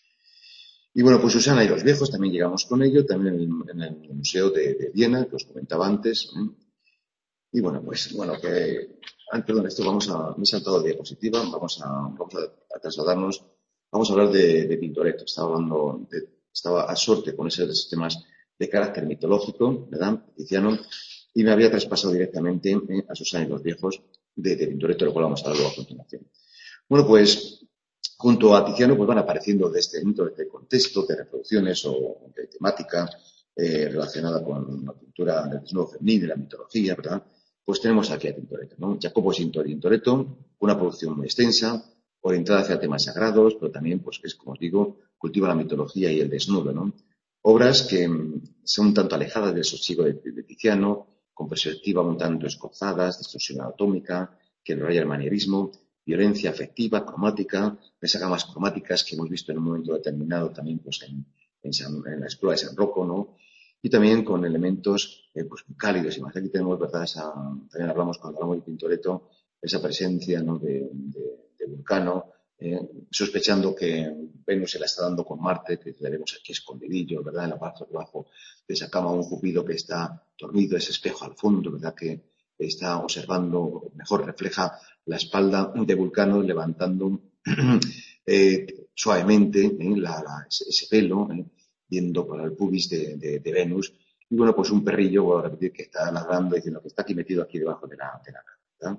Y bueno, pues Susana y los viejos, también llegamos con ello, también en el, en el Museo de, de Viena, que os comentaba antes. ¿eh? Y bueno, pues, bueno, que, ah, perdón, esto vamos a, me he saltado de diapositiva, vamos a, vamos a, a trasladarnos, vamos a hablar de, de Tintoretto. Estaba hablando, de, estaba a sorte con esos temas de carácter mitológico, ¿verdad? Tiziano, y me había traspasado directamente ¿eh? a Susana y los viejos de, de Tintoretto, lo cual vamos a hablar a continuación. Bueno, pues, junto a Tiziano pues van apareciendo de este, dentro de este contexto de reproducciones o de temática eh, relacionada con la cultura del desnudo femenino y la mitología, ¿verdad? Pues tenemos aquí a Tintoretto, ¿no? Jacopo Tintoretto, una producción muy extensa, orientada hacia temas sagrados, pero también, pues, es como os digo, cultiva la mitología y el desnudo, ¿no? Obras que mmm, son un tanto alejadas del sosiego de, de Tiziano, con perspectiva un tanto escorzadas, distorsión anatómica, que raya el manierismo, violencia afectiva, cromática, esas gamas cromáticas que hemos visto en un momento determinado también pues, en, en, San, en la escuela de San Rocco, ¿no? Y también con elementos eh, pues, cálidos y más. Aquí tenemos, ¿verdad? Esa, también hablamos cuando hablamos de Tintoretto, esa presencia ¿no? de, de, de Vulcano, eh, sospechando que Venus se la está dando con Marte, que veremos aquí escondidillo, ¿verdad? En la parte de abajo de esa cama un Cupido que está dormido, ese espejo al fondo, ¿verdad? Que está observando, mejor refleja la espalda de Vulcano levantando eh, suavemente eh, la, la, ese pelo, eh, viendo por el pubis de, de, de Venus. Y bueno, pues un perrillo, voy a repetir, que está ladrando diciendo que está aquí metido aquí debajo de la, de la cama.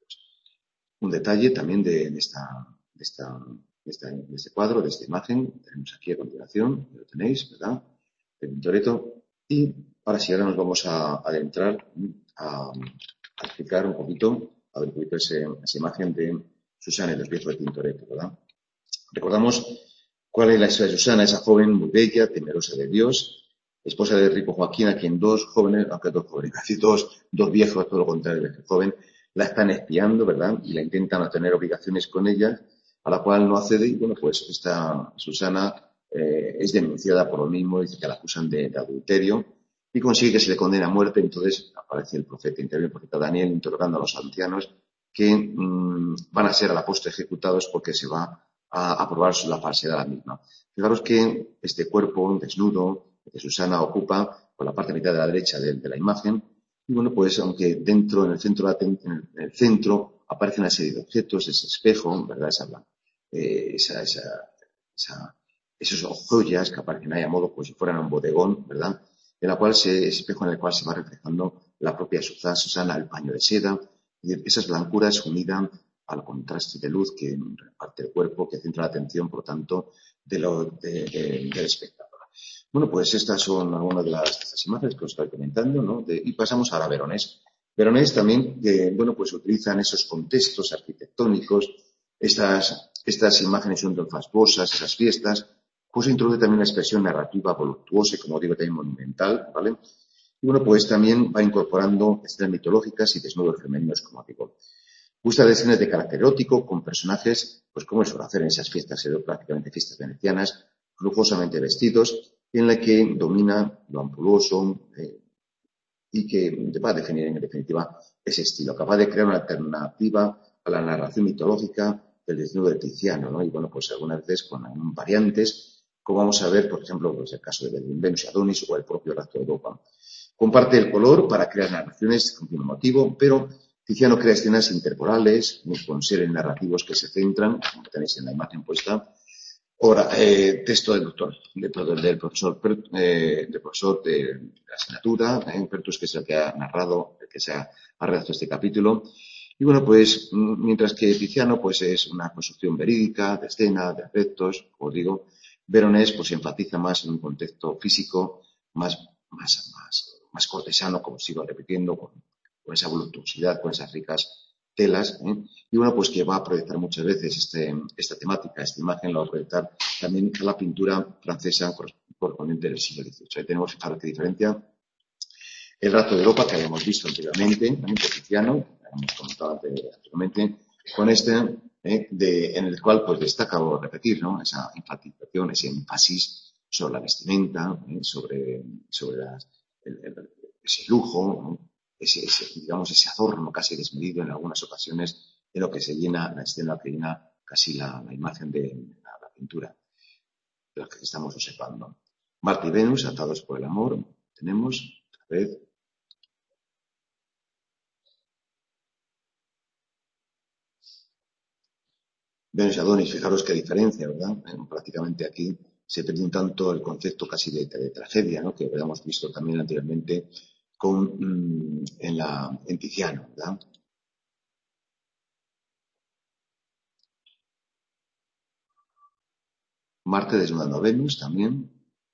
Un detalle también de, de, esta, de, esta, de, esta, de este cuadro, de esta imagen, tenemos aquí a continuación, lo tenéis, ¿verdad? De Tintoretto. Y ahora sí, ahora nos vamos a adentrar a, a explicar un poquito, a ver un poquito ese, esa imagen de Susana y los viejos de Tintoretto, ¿verdad? Recordamos cuál es la historia de Susana, esa joven muy bella, temerosa de Dios, esposa del rico Joaquín, a quien dos jóvenes, aunque dos jóvenes, casi dos, dos viejos, todo lo contrario de que joven, la están espiando, ¿verdad? Y la intentan tener obligaciones con ella, a la cual no accede, y bueno, pues esta Susana eh, es denunciada por lo mismo, dice que la acusan de, de adulterio, y consigue que se le condene a muerte. Entonces aparece el profeta interior, el profeta Daniel, interrogando a los ancianos que mmm, van a ser a la postre ejecutados porque se va a aprobar la falsedad de la misma. Fijaros que este cuerpo desnudo que Susana ocupa por la parte mitad de la derecha de, de la imagen, y bueno, pues aunque dentro, en el centro, en el centro aparece una serie de objetos, ese espejo, ¿verdad? Esa, eh, esa, esa, esa, esos joyas que aparecen ahí a modo como si fueran un bodegón, ¿verdad? En la cual se, ese espejo en el cual se va reflejando la propia Susana, el paño de seda, y esas blancuras unidas al contraste de luz que reparte el cuerpo, que centra la atención, por tanto, de lo, de, de, del espectador. Bueno, pues estas son algunas de las, de estas imágenes que os estoy comentando, ¿no? De, y pasamos ahora a Veronés. Veronés también, que, bueno, pues utilizan esos contextos arquitectónicos, estas, estas imágenes son fasbosas, esas fiestas, pues introduce también una expresión narrativa voluptuosa y, como digo, también monumental, ¿vale? Y bueno, pues también va incorporando escenas mitológicas y desnudos femeninos, como digo. Gusta de escenas de carácter erótico, con personajes, pues como suele hacer en esas fiestas, prácticamente fiestas venecianas, lujosamente vestidos, en la que domina lo ampuloso eh, y que va a definir en definitiva ese estilo, capaz de crear una alternativa a la narración mitológica del desnudo de Tiziano, ¿no? Y bueno, pues algunas veces con variantes, como vamos a ver, por ejemplo, pues el caso de Venus y Adonis o el propio Rastro de Europa. Comparte el color para crear narraciones con un motivo, pero Tiziano crea escenas interpolares con seres narrativos que se centran, como tenéis en la imagen puesta. Ahora, eh, texto del doctor, de, del profesor, eh, del profesor de, de la asignatura, eh, Pertus, que es el que ha narrado, el que se ha, ha redactado este capítulo. Y bueno, pues, mientras que Tiziano, pues, es una construcción verídica, de escena, de afectos, como digo, Veronés, pues, enfatiza más en un contexto físico, más, más, más, más cortesano, como sigo repitiendo, con, con esa voluptuosidad, con esas ricas telas, ¿eh? Y bueno, pues que va a proyectar muchas veces este, esta temática, esta imagen, la va a proyectar también a la pintura francesa correspondiente del siglo dieciocho. Ahí tenemos, fijaros qué diferencia, el Rastro de Europa, que habíamos visto anteriormente, también por Tiziano, hemos comentado anteriormente, con este, ¿eh? de, en el cual pues destaca, o repetir, ¿no? Esa enfatización, ese énfasis sobre la vestimenta, ¿eh? sobre, sobre las, el, el, ese lujo, ¿no? Ese, ese, digamos, ese adorno casi desmedido en algunas ocasiones de lo que se llena, la escena que llena casi la, la imagen de la, la pintura de la que estamos observando. Marte y Venus, atados por el amor, tenemos, a vez, Venus y Adonis, fijaros qué diferencia, ¿verdad? Prácticamente aquí se pierde un tanto el concepto casi de, de tragedia, ¿no? Que habíamos visto también anteriormente con, mmm, en, la, en Tiziano, ¿verdad? Marte desnudando a Venus también.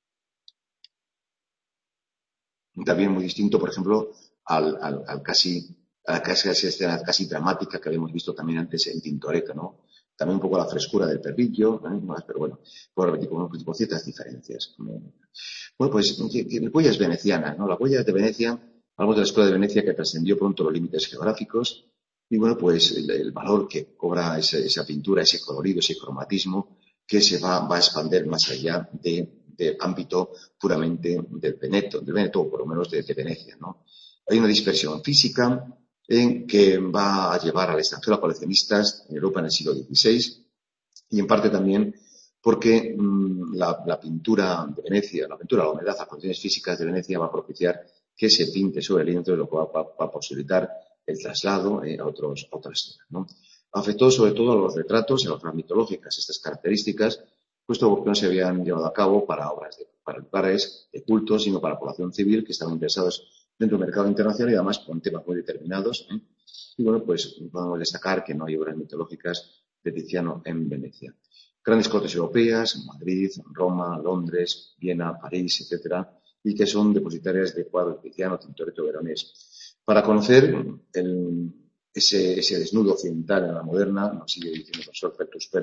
También muy distinto, por ejemplo, al, al, al casi, a la casi, casi escena casi dramática que habíamos visto también antes en Tintoretto, ¿no? También un poco la frescura del perrillo, ¿eh? Pero bueno, por repetir, con, con ciertas diferencias. Bueno, pues, huellas venecianas, ¿no? La huella de Venecia, hablamos de la escuela de Venecia que trascendió pronto los límites geográficos, y bueno, pues el, el valor que cobra ese, esa pintura, ese colorido, ese cromatismo, que se va, va a expandir más allá de, del ámbito puramente del Veneto, del Veneto, o por lo menos de, de Venecia, ¿no? Hay una dispersión física en que va a llevar al extranjero a coleccionistas en Europa en el siglo dieciséis, y en parte también porque mmm, la, la pintura de Venecia, la pintura a la humedad, las condiciones físicas de Venecia va a propiciar que se pinte sobre el lienzo, lo cual va, va, va a posibilitar el traslado eh, a, otros, a otras zonas, ¿no? Afectó sobre todo a los retratos y a las obras mitológicas estas características, puesto que no se habían llevado a cabo para obras de, para lugares de culto, sino para la población civil que estaban interesados dentro del mercado internacional y además con temas muy determinados, ¿eh? Y bueno, pues podemos destacar que no hay obras mitológicas de Tiziano en Venecia. Grandes cortes europeas, Madrid, Roma, Londres, Viena, París, etcétera, y que son depositarias de cuadros de Tiziano, Tintoretto, Veronés. Para conocer el, ese, ese desnudo occidental en la moderna, nos sigue diciendo el profesor Pertus Pérez,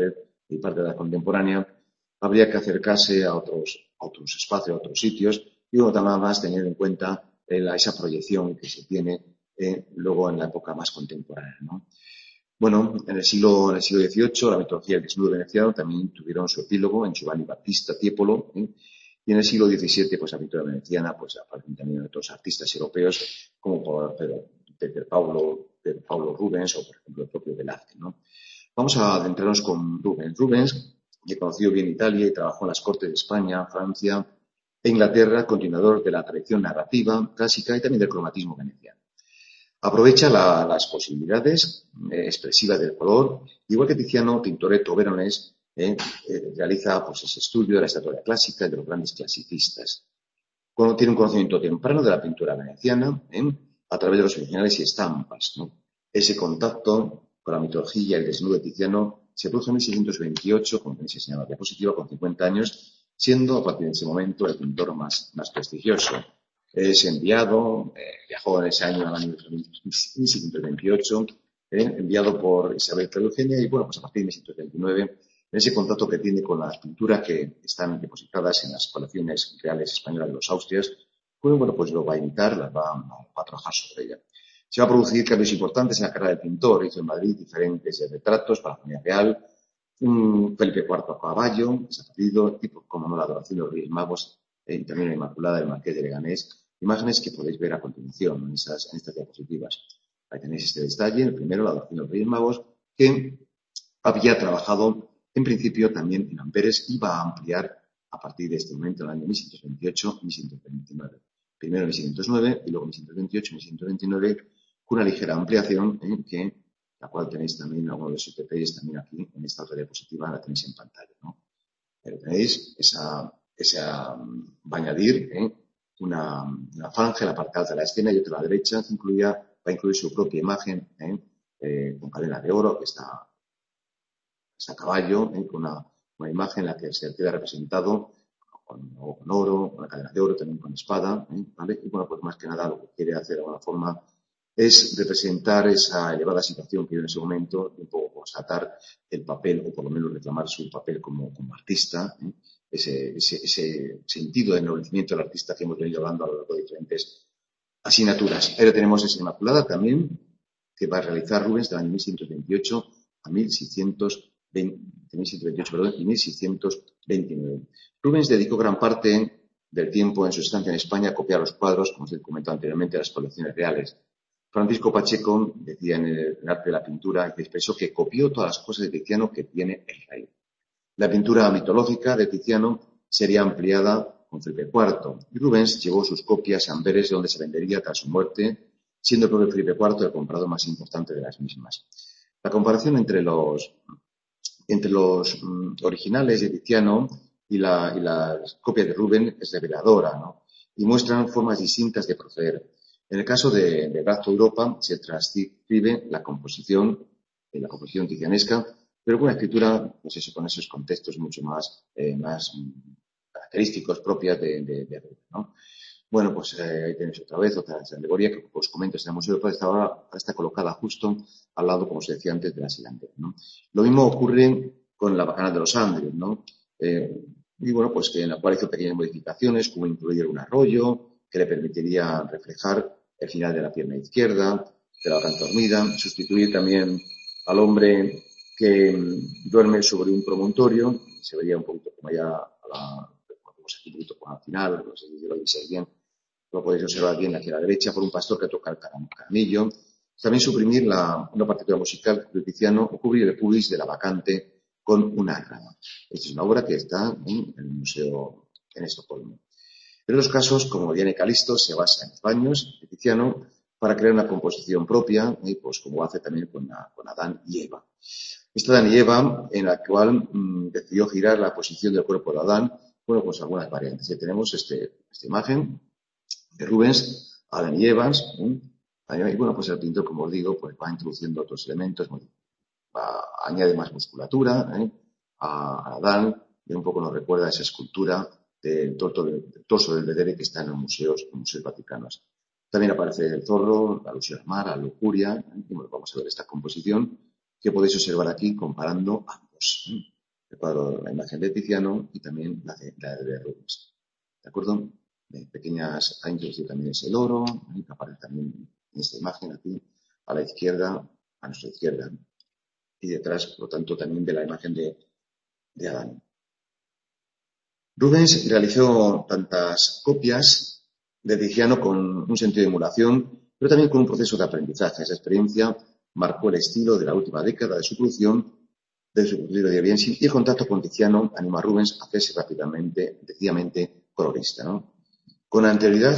y parte de la contemporánea, habría que acercarse a otros, a otros espacios, a otros sitios, y bueno, también más teniendo en cuenta eh, la, esa proyección que se tiene eh, luego en la época más contemporánea, ¿no? Bueno, en el siglo, en el siglo dieciocho, la mitología del desnudo veneciano también tuvieron su epílogo en Giovanni Battista Tiepolo, ¿eh? Y en el siglo diecisiete, pues la pintura veneciana, pues aparecen también otros artistas europeos, como por Peter Paulo, Peter Paulo Rubens o, por ejemplo, el propio Velázquez, ¿no? Vamos a adentrarnos con Rubens. Rubens, que conoció bien Italia y trabajó en las cortes de España, Francia e Inglaterra, continuador de la tradición narrativa clásica y también del cromatismo veneciano. Aprovecha la, las posibilidades eh, expresivas del color, igual que Tiziano, Tintoretto, Veronés, eh, eh, realiza pues, ese estudio de la estatua clásica y de los grandes clasicistas. Cuando tiene un conocimiento temprano de la pintura veneciana, eh, a través de los originales y estampas, ¿no? Ese contacto con la mitología y el desnudo de Tiziano se produjo en mil seiscientos veintiocho, como tenéis enseñado en la diapositiva, con cincuenta años, siendo a partir de ese momento el pintor más, más prestigioso. Es enviado, eh, viajó en ese año, al año mil seiscientos veintiocho, eh, enviado por Isabel de Eugenia, y bueno, pues a partir de mil seiscientos veintinueve, en ese contacto que tiene con las pinturas que están depositadas en las colecciones reales españolas de los Austrias, pues bueno, pues lo va a imitar, las va, va a trabajar sobre ella. Se va a producir cambios importantes en la carrera del pintor. Hizo en Madrid diferentes retratos para la familia real, un Felipe cuarto a caballo, desaparecido, tipo como no la adoración de los Reyes Magos, eh, y también la Inmaculada del Marqués de Leganés. Imágenes que podéis ver a continuación en, esas, en estas diapositivas. Ahí tenéis este detalle, el primero, la adoración de los Reyes Magos, que había trabajado en principio también en Amberes y va a ampliar a partir de este momento, en el año mil seiscientos veintiocho y mil seiscientos veintinueve. Primero mil seiscientos nueve y luego mil seiscientos veintiocho y mil seiscientos veintinueve, con una ligera ampliación, eh, que, la cual tenéis también algunos de los detalles también aquí en esta otra diapositiva, la tenéis en pantalla, ¿no? Pero tenéis esa, esa va a añadir eh, una, una franja en la parte alta de la escena y otra a la derecha que incluía, va a incluir su propia imagen eh, eh, con cadena de oro que está, está a caballo, eh, con una, una imagen en la que se queda representado con, con oro, con la cadena de oro, también con espada, ¿eh? ¿Vale? Y bueno, pues más que nada lo que quiere hacer de alguna forma es representar esa elevada situación que vive en ese momento y un poco constatar el papel, o por lo menos reclamar su papel como, como artista, ¿eh? ese, ese, ese sentido de ennoblecimiento del artista que hemos venido hablando a lo largo de diferentes asignaturas. Ahora tenemos esa Inmaculada también, que va a realizar Rubens del año mil seiscientos veintiocho a mil seiscientos veinte, mil seiscientos veintiocho perdón, y mil seiscientos veintinueve. Rubens dedicó gran parte del tiempo en su estancia en España a copiar los cuadros, como se comentó anteriormente, de las colecciones reales. Francisco Pacheco decía en el arte de la pintura, que expresó que copió todas las cosas de Tiziano que tiene el rey. La pintura mitológica de Tiziano sería ampliada con Felipe cuarto, y Rubens llevó sus copias a Amberes, donde se vendería tras su muerte, siendo el propio Felipe cuarto el comprador más importante de las mismas. La comparación entre los, entre los um, originales de Tiziano y, la, y las copias de Rubens es reveladora, ¿no? Y muestran formas distintas de proceder. En el caso de, de Brazo Europa se transcribe la composición, eh, la composición tizianesca, pero con una escritura, pues eso, con esos contextos mucho más, eh, más mm, característicos propias de, de, de Rubens, ¿no? Bueno, pues eh, ahí tenéis otra vez otra alegoría que os comento. El Museo de Europa está, ahora, está colocada justo al lado, como os decía antes, de la Silantera, ¿no? Lo mismo ocurre con la Bacanal de los Andres, ¿no? Eh, y bueno, pues que en la cual hizo pequeñas modificaciones, como incluir un arroyo que le permitiría reflejar el final de la pierna izquierda, de la garganta dormida, sustituir también al hombre que mm, duerme sobre un promontorio, se vería un poquito como ya a la, como aquí un poquito al final, no sé si lo veis bien, lo podéis observar bien aquí a la derecha, por un pastor que toca el caramillo. También suprimir la, una partitura musical de Tiziano o cubrir el pubis de la vacante con una rama. Esta es una obra que está en el museo en Estocolmo. En otros casos, como Diana y Calisto, se basa en los baños de Tiziano para crear una composición propia, y pues como hace también con, la, con Adán y Eva. Esta Adán y Eva, en la cual mmm, decidió girar la posición del cuerpo de Adán, bueno, pues algunas variantes. Ya tenemos este, esta imagen de Rubens, Adán y Eva, ¿eh? Y bueno, pues el pintor, como os digo, pues va introduciendo otros elementos, va, añade más musculatura, ¿eh? a, a Adán, y un poco nos recuerda a esa escultura del torso, del torso del Vedere que está en los museos, en los museos vaticanos. También aparece el zorro, la alusión al mar, la lujuria, ¿eh? Y bueno, vamos a ver esta composición que podéis observar aquí comparando ambos, ¿eh? el cuadro, la imagen de Tiziano y también la de, la de Rubens. ¿De acuerdo? De pequeñas, ha introducido también ese loro, ¿eh? Que aparece también en esta imagen aquí, a la izquierda, a nuestra izquierda. Y detrás, por lo tanto, también de la imagen de, de Adán. Rubens realizó tantas copias de Tiziano con un sentido de emulación, pero también con un proceso de aprendizaje. Esa experiencia marcó el estilo de la última década de su producción, de su libro de Biensi, y el contacto con Tiziano animó a Rubens a hacerse rápidamente, decididamente colorista, ¿no? Con anterioridad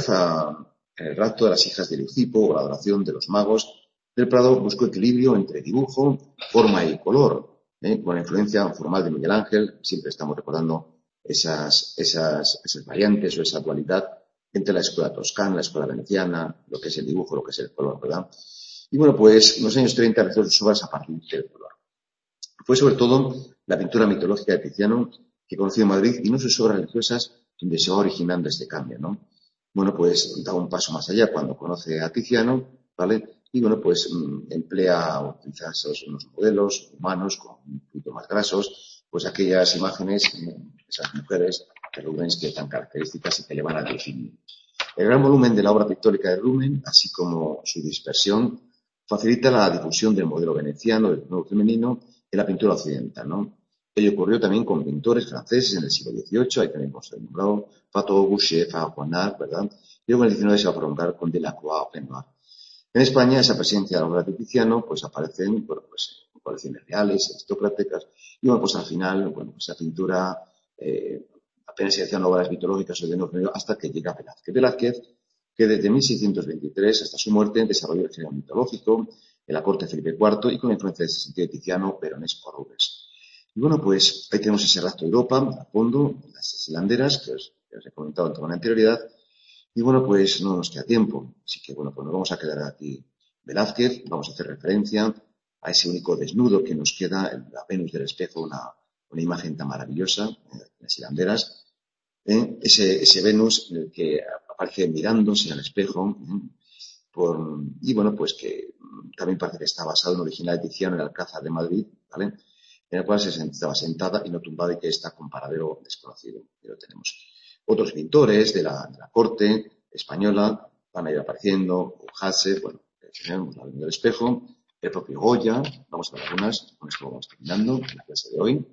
al rapto de las hijas de Leucipo o la adoración de los magos, Del Prado buscó equilibrio entre dibujo, forma y color, ¿eh? Con la influencia formal de Miguel Ángel. Siempre estamos recordando esas, esas, esas variantes o esa dualidad entre la escuela toscana, la escuela veneciana, lo que es el dibujo, lo que es el color, ¿verdad? Y bueno, pues en los años treinta realizó sus obras a partir del color. Fue sobre todo la pintura mitológica de Tiziano que conoció en Madrid y no sus obras religiosas donde se va originando este cambio, ¿no? Bueno, pues da un paso más allá cuando conoce a Tiziano, ¿vale? Y bueno, pues mmm, emplea o utiliza esos, unos modelos humanos con un poquito más grasos, pues aquellas imágenes, esas mujeres de Rubens que tan características y que le van a definir. El gran volumen de la obra pictórica de Rubens, así como su dispersión, facilita la difusión del modelo veneciano del nuevo femenino en la pintura occidental, ¿no? Ello ocurrió también con pintores franceses en el siglo dieciocho, ahí tenemos el nombrado Fato, Boucher, Juanart, ¿verdad? Y luego en el diecinueve se va a prolongar con Delacroix o Renoir. En España, esa presencia de la obra de Tiziano, pues aparecen, bueno, pues, colecciones reales, aristocráticas, y bueno, pues al final, bueno, pues esa pintura, eh, apenas se hacían obras mitológicas o de nuevo medio hasta que llega Velázquez. Velázquez, que desde mil seiscientos veintitrés hasta su muerte desarrolló el género mitológico en la corte de Felipe cuarto y con la influencia de ese sentido de Tiziano, Veronés o Rubens. Y bueno, pues ahí tenemos ese rastro de Europa, a fondo, las hilanderas, que os, que os he comentado con anterioridad. Y bueno, pues no nos queda tiempo. Así que bueno, pues nos vamos a quedar aquí Velázquez, vamos a hacer referencia a ese único desnudo que nos queda, en la Venus del espejo, una, una imagen tan maravillosa, eh, las hilanderas, ¿eh? ese, ese Venus en el que aparece mirándose al espejo, ¿eh? Por, y bueno, pues que también parece que está basado en un original de Tiziano en el Alcázar de Madrid, ¿vale? En el cual se estaba sentada y no tumbada y que está con paradero desconocido. Y lo tenemos. Otros pintores de la, de la corte española van a ir apareciendo, Hasse, bueno, tenemos la Venus del espejo, el propio Goya, vamos a ver algunas, con esto vamos terminando la clase de hoy.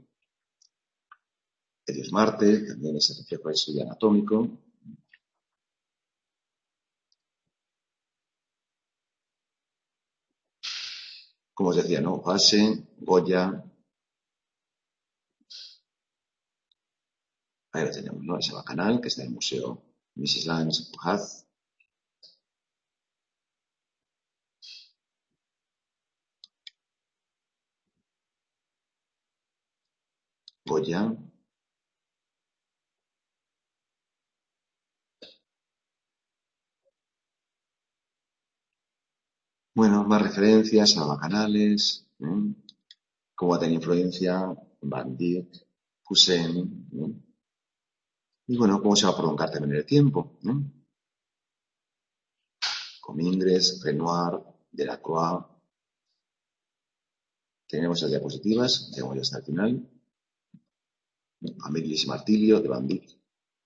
Dios Marte, también ese reflejo de estudio anatómico. Como os decía, ¿no? Hasse, Goya, ahí lo tenemos, ¿no? Ese bacanal que está en el Museo missus Lange Haz. Goya. Bueno, más referencias a bacanales, ¿eh? Cómo tiene influencia Van Dyck, Poussin, ¿eh? Y bueno, cómo se va a prolongar también el tiempo, ¿eh? Comingres, Renoir, Delacroix. Tenemos las diapositivas, llegamos ya hasta el final. Amélis y Martilio, de Van Dyck.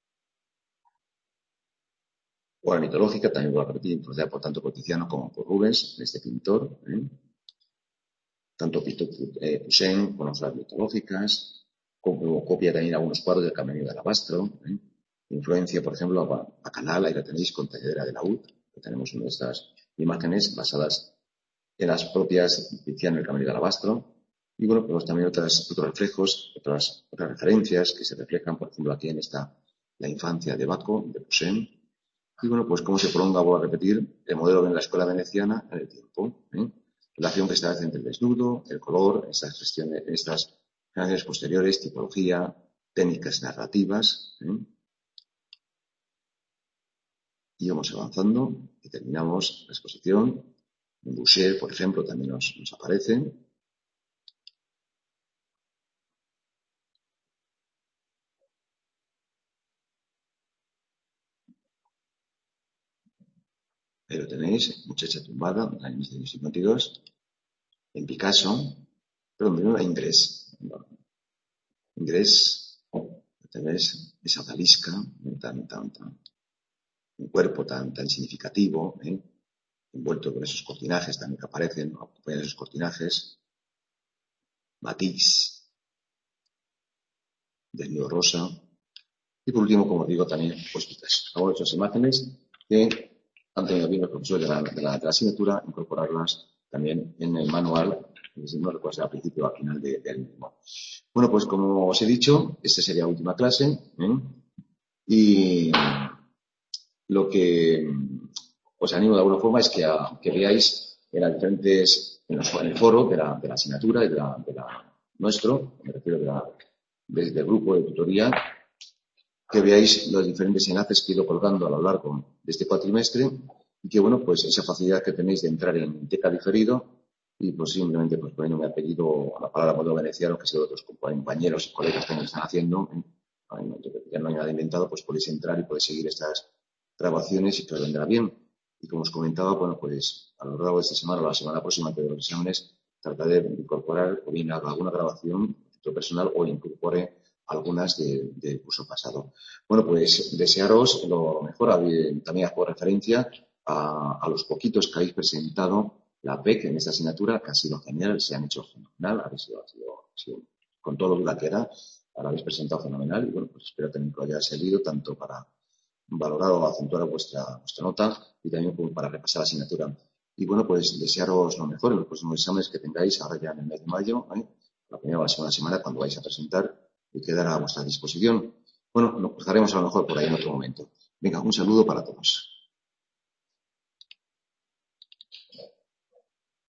Obra mitológica, también voy a repetir, influenciada por tanto por Tiziano como por Rubens, este pintor, ¿eh? Tanto eh, Poussin con las obras mitológicas, como copia también algunos cuadros del Camino de Alabastro, ¿eh? Influencia, por ejemplo, a, a Canal, ahí la tenéis con Talladera de la U D, que tenemos una de estas imágenes basadas en las propias de Tiziano, el Camino de Alabastro. Y bueno, pues también otras, otros reflejos, otras, otras referencias que se reflejan, por ejemplo, aquí en esta, la infancia de Baco, de Poussin. Y bueno, pues cómo se prolonga, vuelvo a repetir, el modelo de la escuela veneciana en el tiempo, ¿eh? Relación que establece entre el desnudo, el color, estas gestiones, estas generaciones posteriores, tipología, técnicas narrativas, ¿eh? Y vamos avanzando y terminamos la exposición. Boucher, por ejemplo, también nos, nos aparece. Ahí lo tenéis, Muchacha tumbada, en año mil setecientos cincuenta y dos. En Picasso, perdón, primero a Ingres. inglés, ¿ves? Esa odalisca tan, tan, tan, un cuerpo tan, tan significativo, ¿eh? Envuelto con esos cortinajes también que aparecen, ¿no? Acompañan esos cortinajes, matiz, desnudo rosa, y por último, como digo, también puestas. Hago esas imágenes que han tenido bien los profesores de la, de la, de la asignatura, incorporarlas también en el manual, no recuerdo si al principio o al final de, del mismo. Bueno, pues como os he dicho, esta sería la última clase, ¿eh? Y lo que os animo de alguna forma es que, a, que veáis en las diferentes, en, los, en el foro de la, de la asignatura y de la, de la nuestro, me refiero de la, desde el grupo de tutoría, que veáis los diferentes enlaces que he ido colgando a lo largo de este cuatrimestre y que, bueno, pues esa facilidad que tenéis de entrar en Teca Diferido y pues simplemente pues poniendo mi apellido a la palabra modelo veneciano, que si otros compañeros y colegas también están haciendo, ya no hay nada inventado, pues podéis entrar y podéis seguir estas grabaciones y que os vendrá bien. Y como os comentaba, bueno, pues a lo largo de esta semana o la semana próxima antes de los exámenes, trataré de incorporar o bien haga alguna grabación personal o incorpore algunas de, del curso pasado. Bueno, pues desearos lo mejor. También hago referencia a, a los poquitos que habéis presentado la P E C en esta asignatura, que ha sido genial, se han hecho fenomenal, habéis sido, ha sido, ha sido, con todo lo duda que era, la habéis presentado fenomenal y bueno, pues espero también que os haya servido tanto para valorar o acentuar vuestra, vuestra nota y también como para repasar la asignatura. Y bueno, pues desearos lo mejor en los próximos exámenes que tengáis ahora ya en el mes de mayo, ¿eh? La primera o la segunda semana cuando vais a presentar y quedará a vuestra disposición. Bueno, nos cruzaremos a lo mejor por ahí en otro momento. Venga, un saludo para todos.